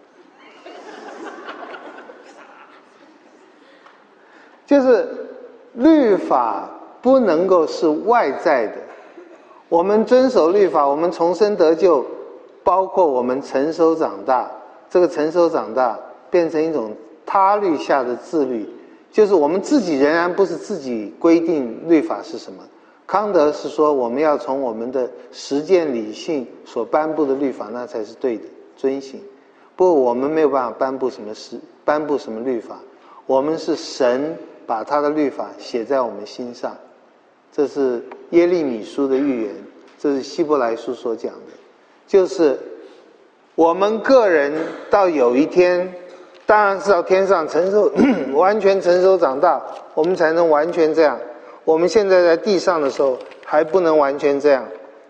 A: 就是律法不能够是外在的，我们遵守律法，我们重生得救，包括我们成熟长大，这个成熟长大变成一种他律下的自律，就是我们自己仍然不是自己规定律法是什么。康德是说我们要从我们的实践理性所颁布的律法，那才是对的遵行。不过我们没有办法颁布什么律法，我们是神把他的律法写在我们心上，这是耶利米书的预言，这是希伯来书所讲的，就是我们个人到有一天，当然是到天上成熟完全成熟长大，我们才能完全这样。我们现在在地上的时候还不能完全这样，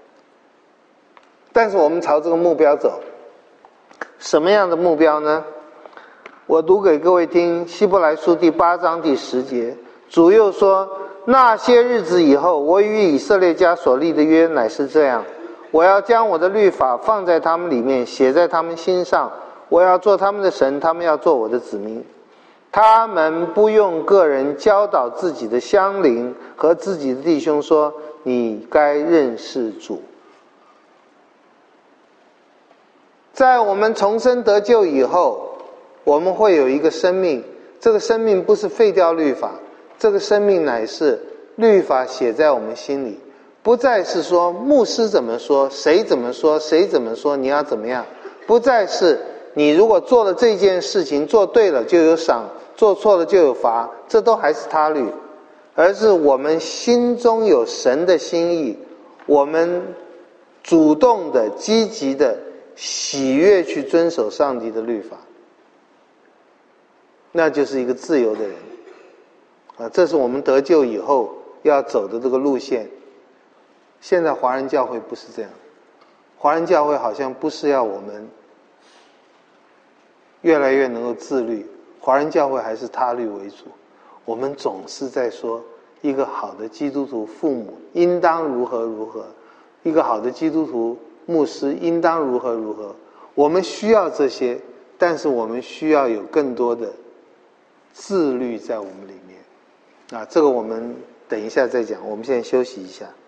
A: 但是我们朝这个目标走。什么样的目标呢？我读给各位听，希伯来书第8章第10节，主又说，那些日子以后，我与以色列家所立的约乃是这样，我要将我的律法放在他们里面，写在他们心上，我要做他们的神，他们要做我的子民。他们不用个人教导自己的乡邻和自己的弟兄说，你该认识主。在我们重生得救以后，我们会有一个生命，这个生命不是废掉律法，这个生命乃是律法写在我们心里，不再是说牧师怎么说，谁怎么说，谁怎么说，你要怎么样，不再是你如果做了这件事情，做对了就有赏，做错了就有罚，这都还是他律，而是我们心中有神的心意，我们主动的积极的喜悦去遵守上帝的律法，那就是一个自由的人这是我们得救以后要走的这个路线。现在华人教会不是这样，华人教会好像不是要我们越来越能够自律，华人教会还是他律为主。我们总是在说一个好的基督徒父母应当如何如何，一个好的基督徒牧师应当如何如何。我们需要这些，但是我们需要有更多的自律在我们里面这个我们等一下再讲，我们现在休息一下。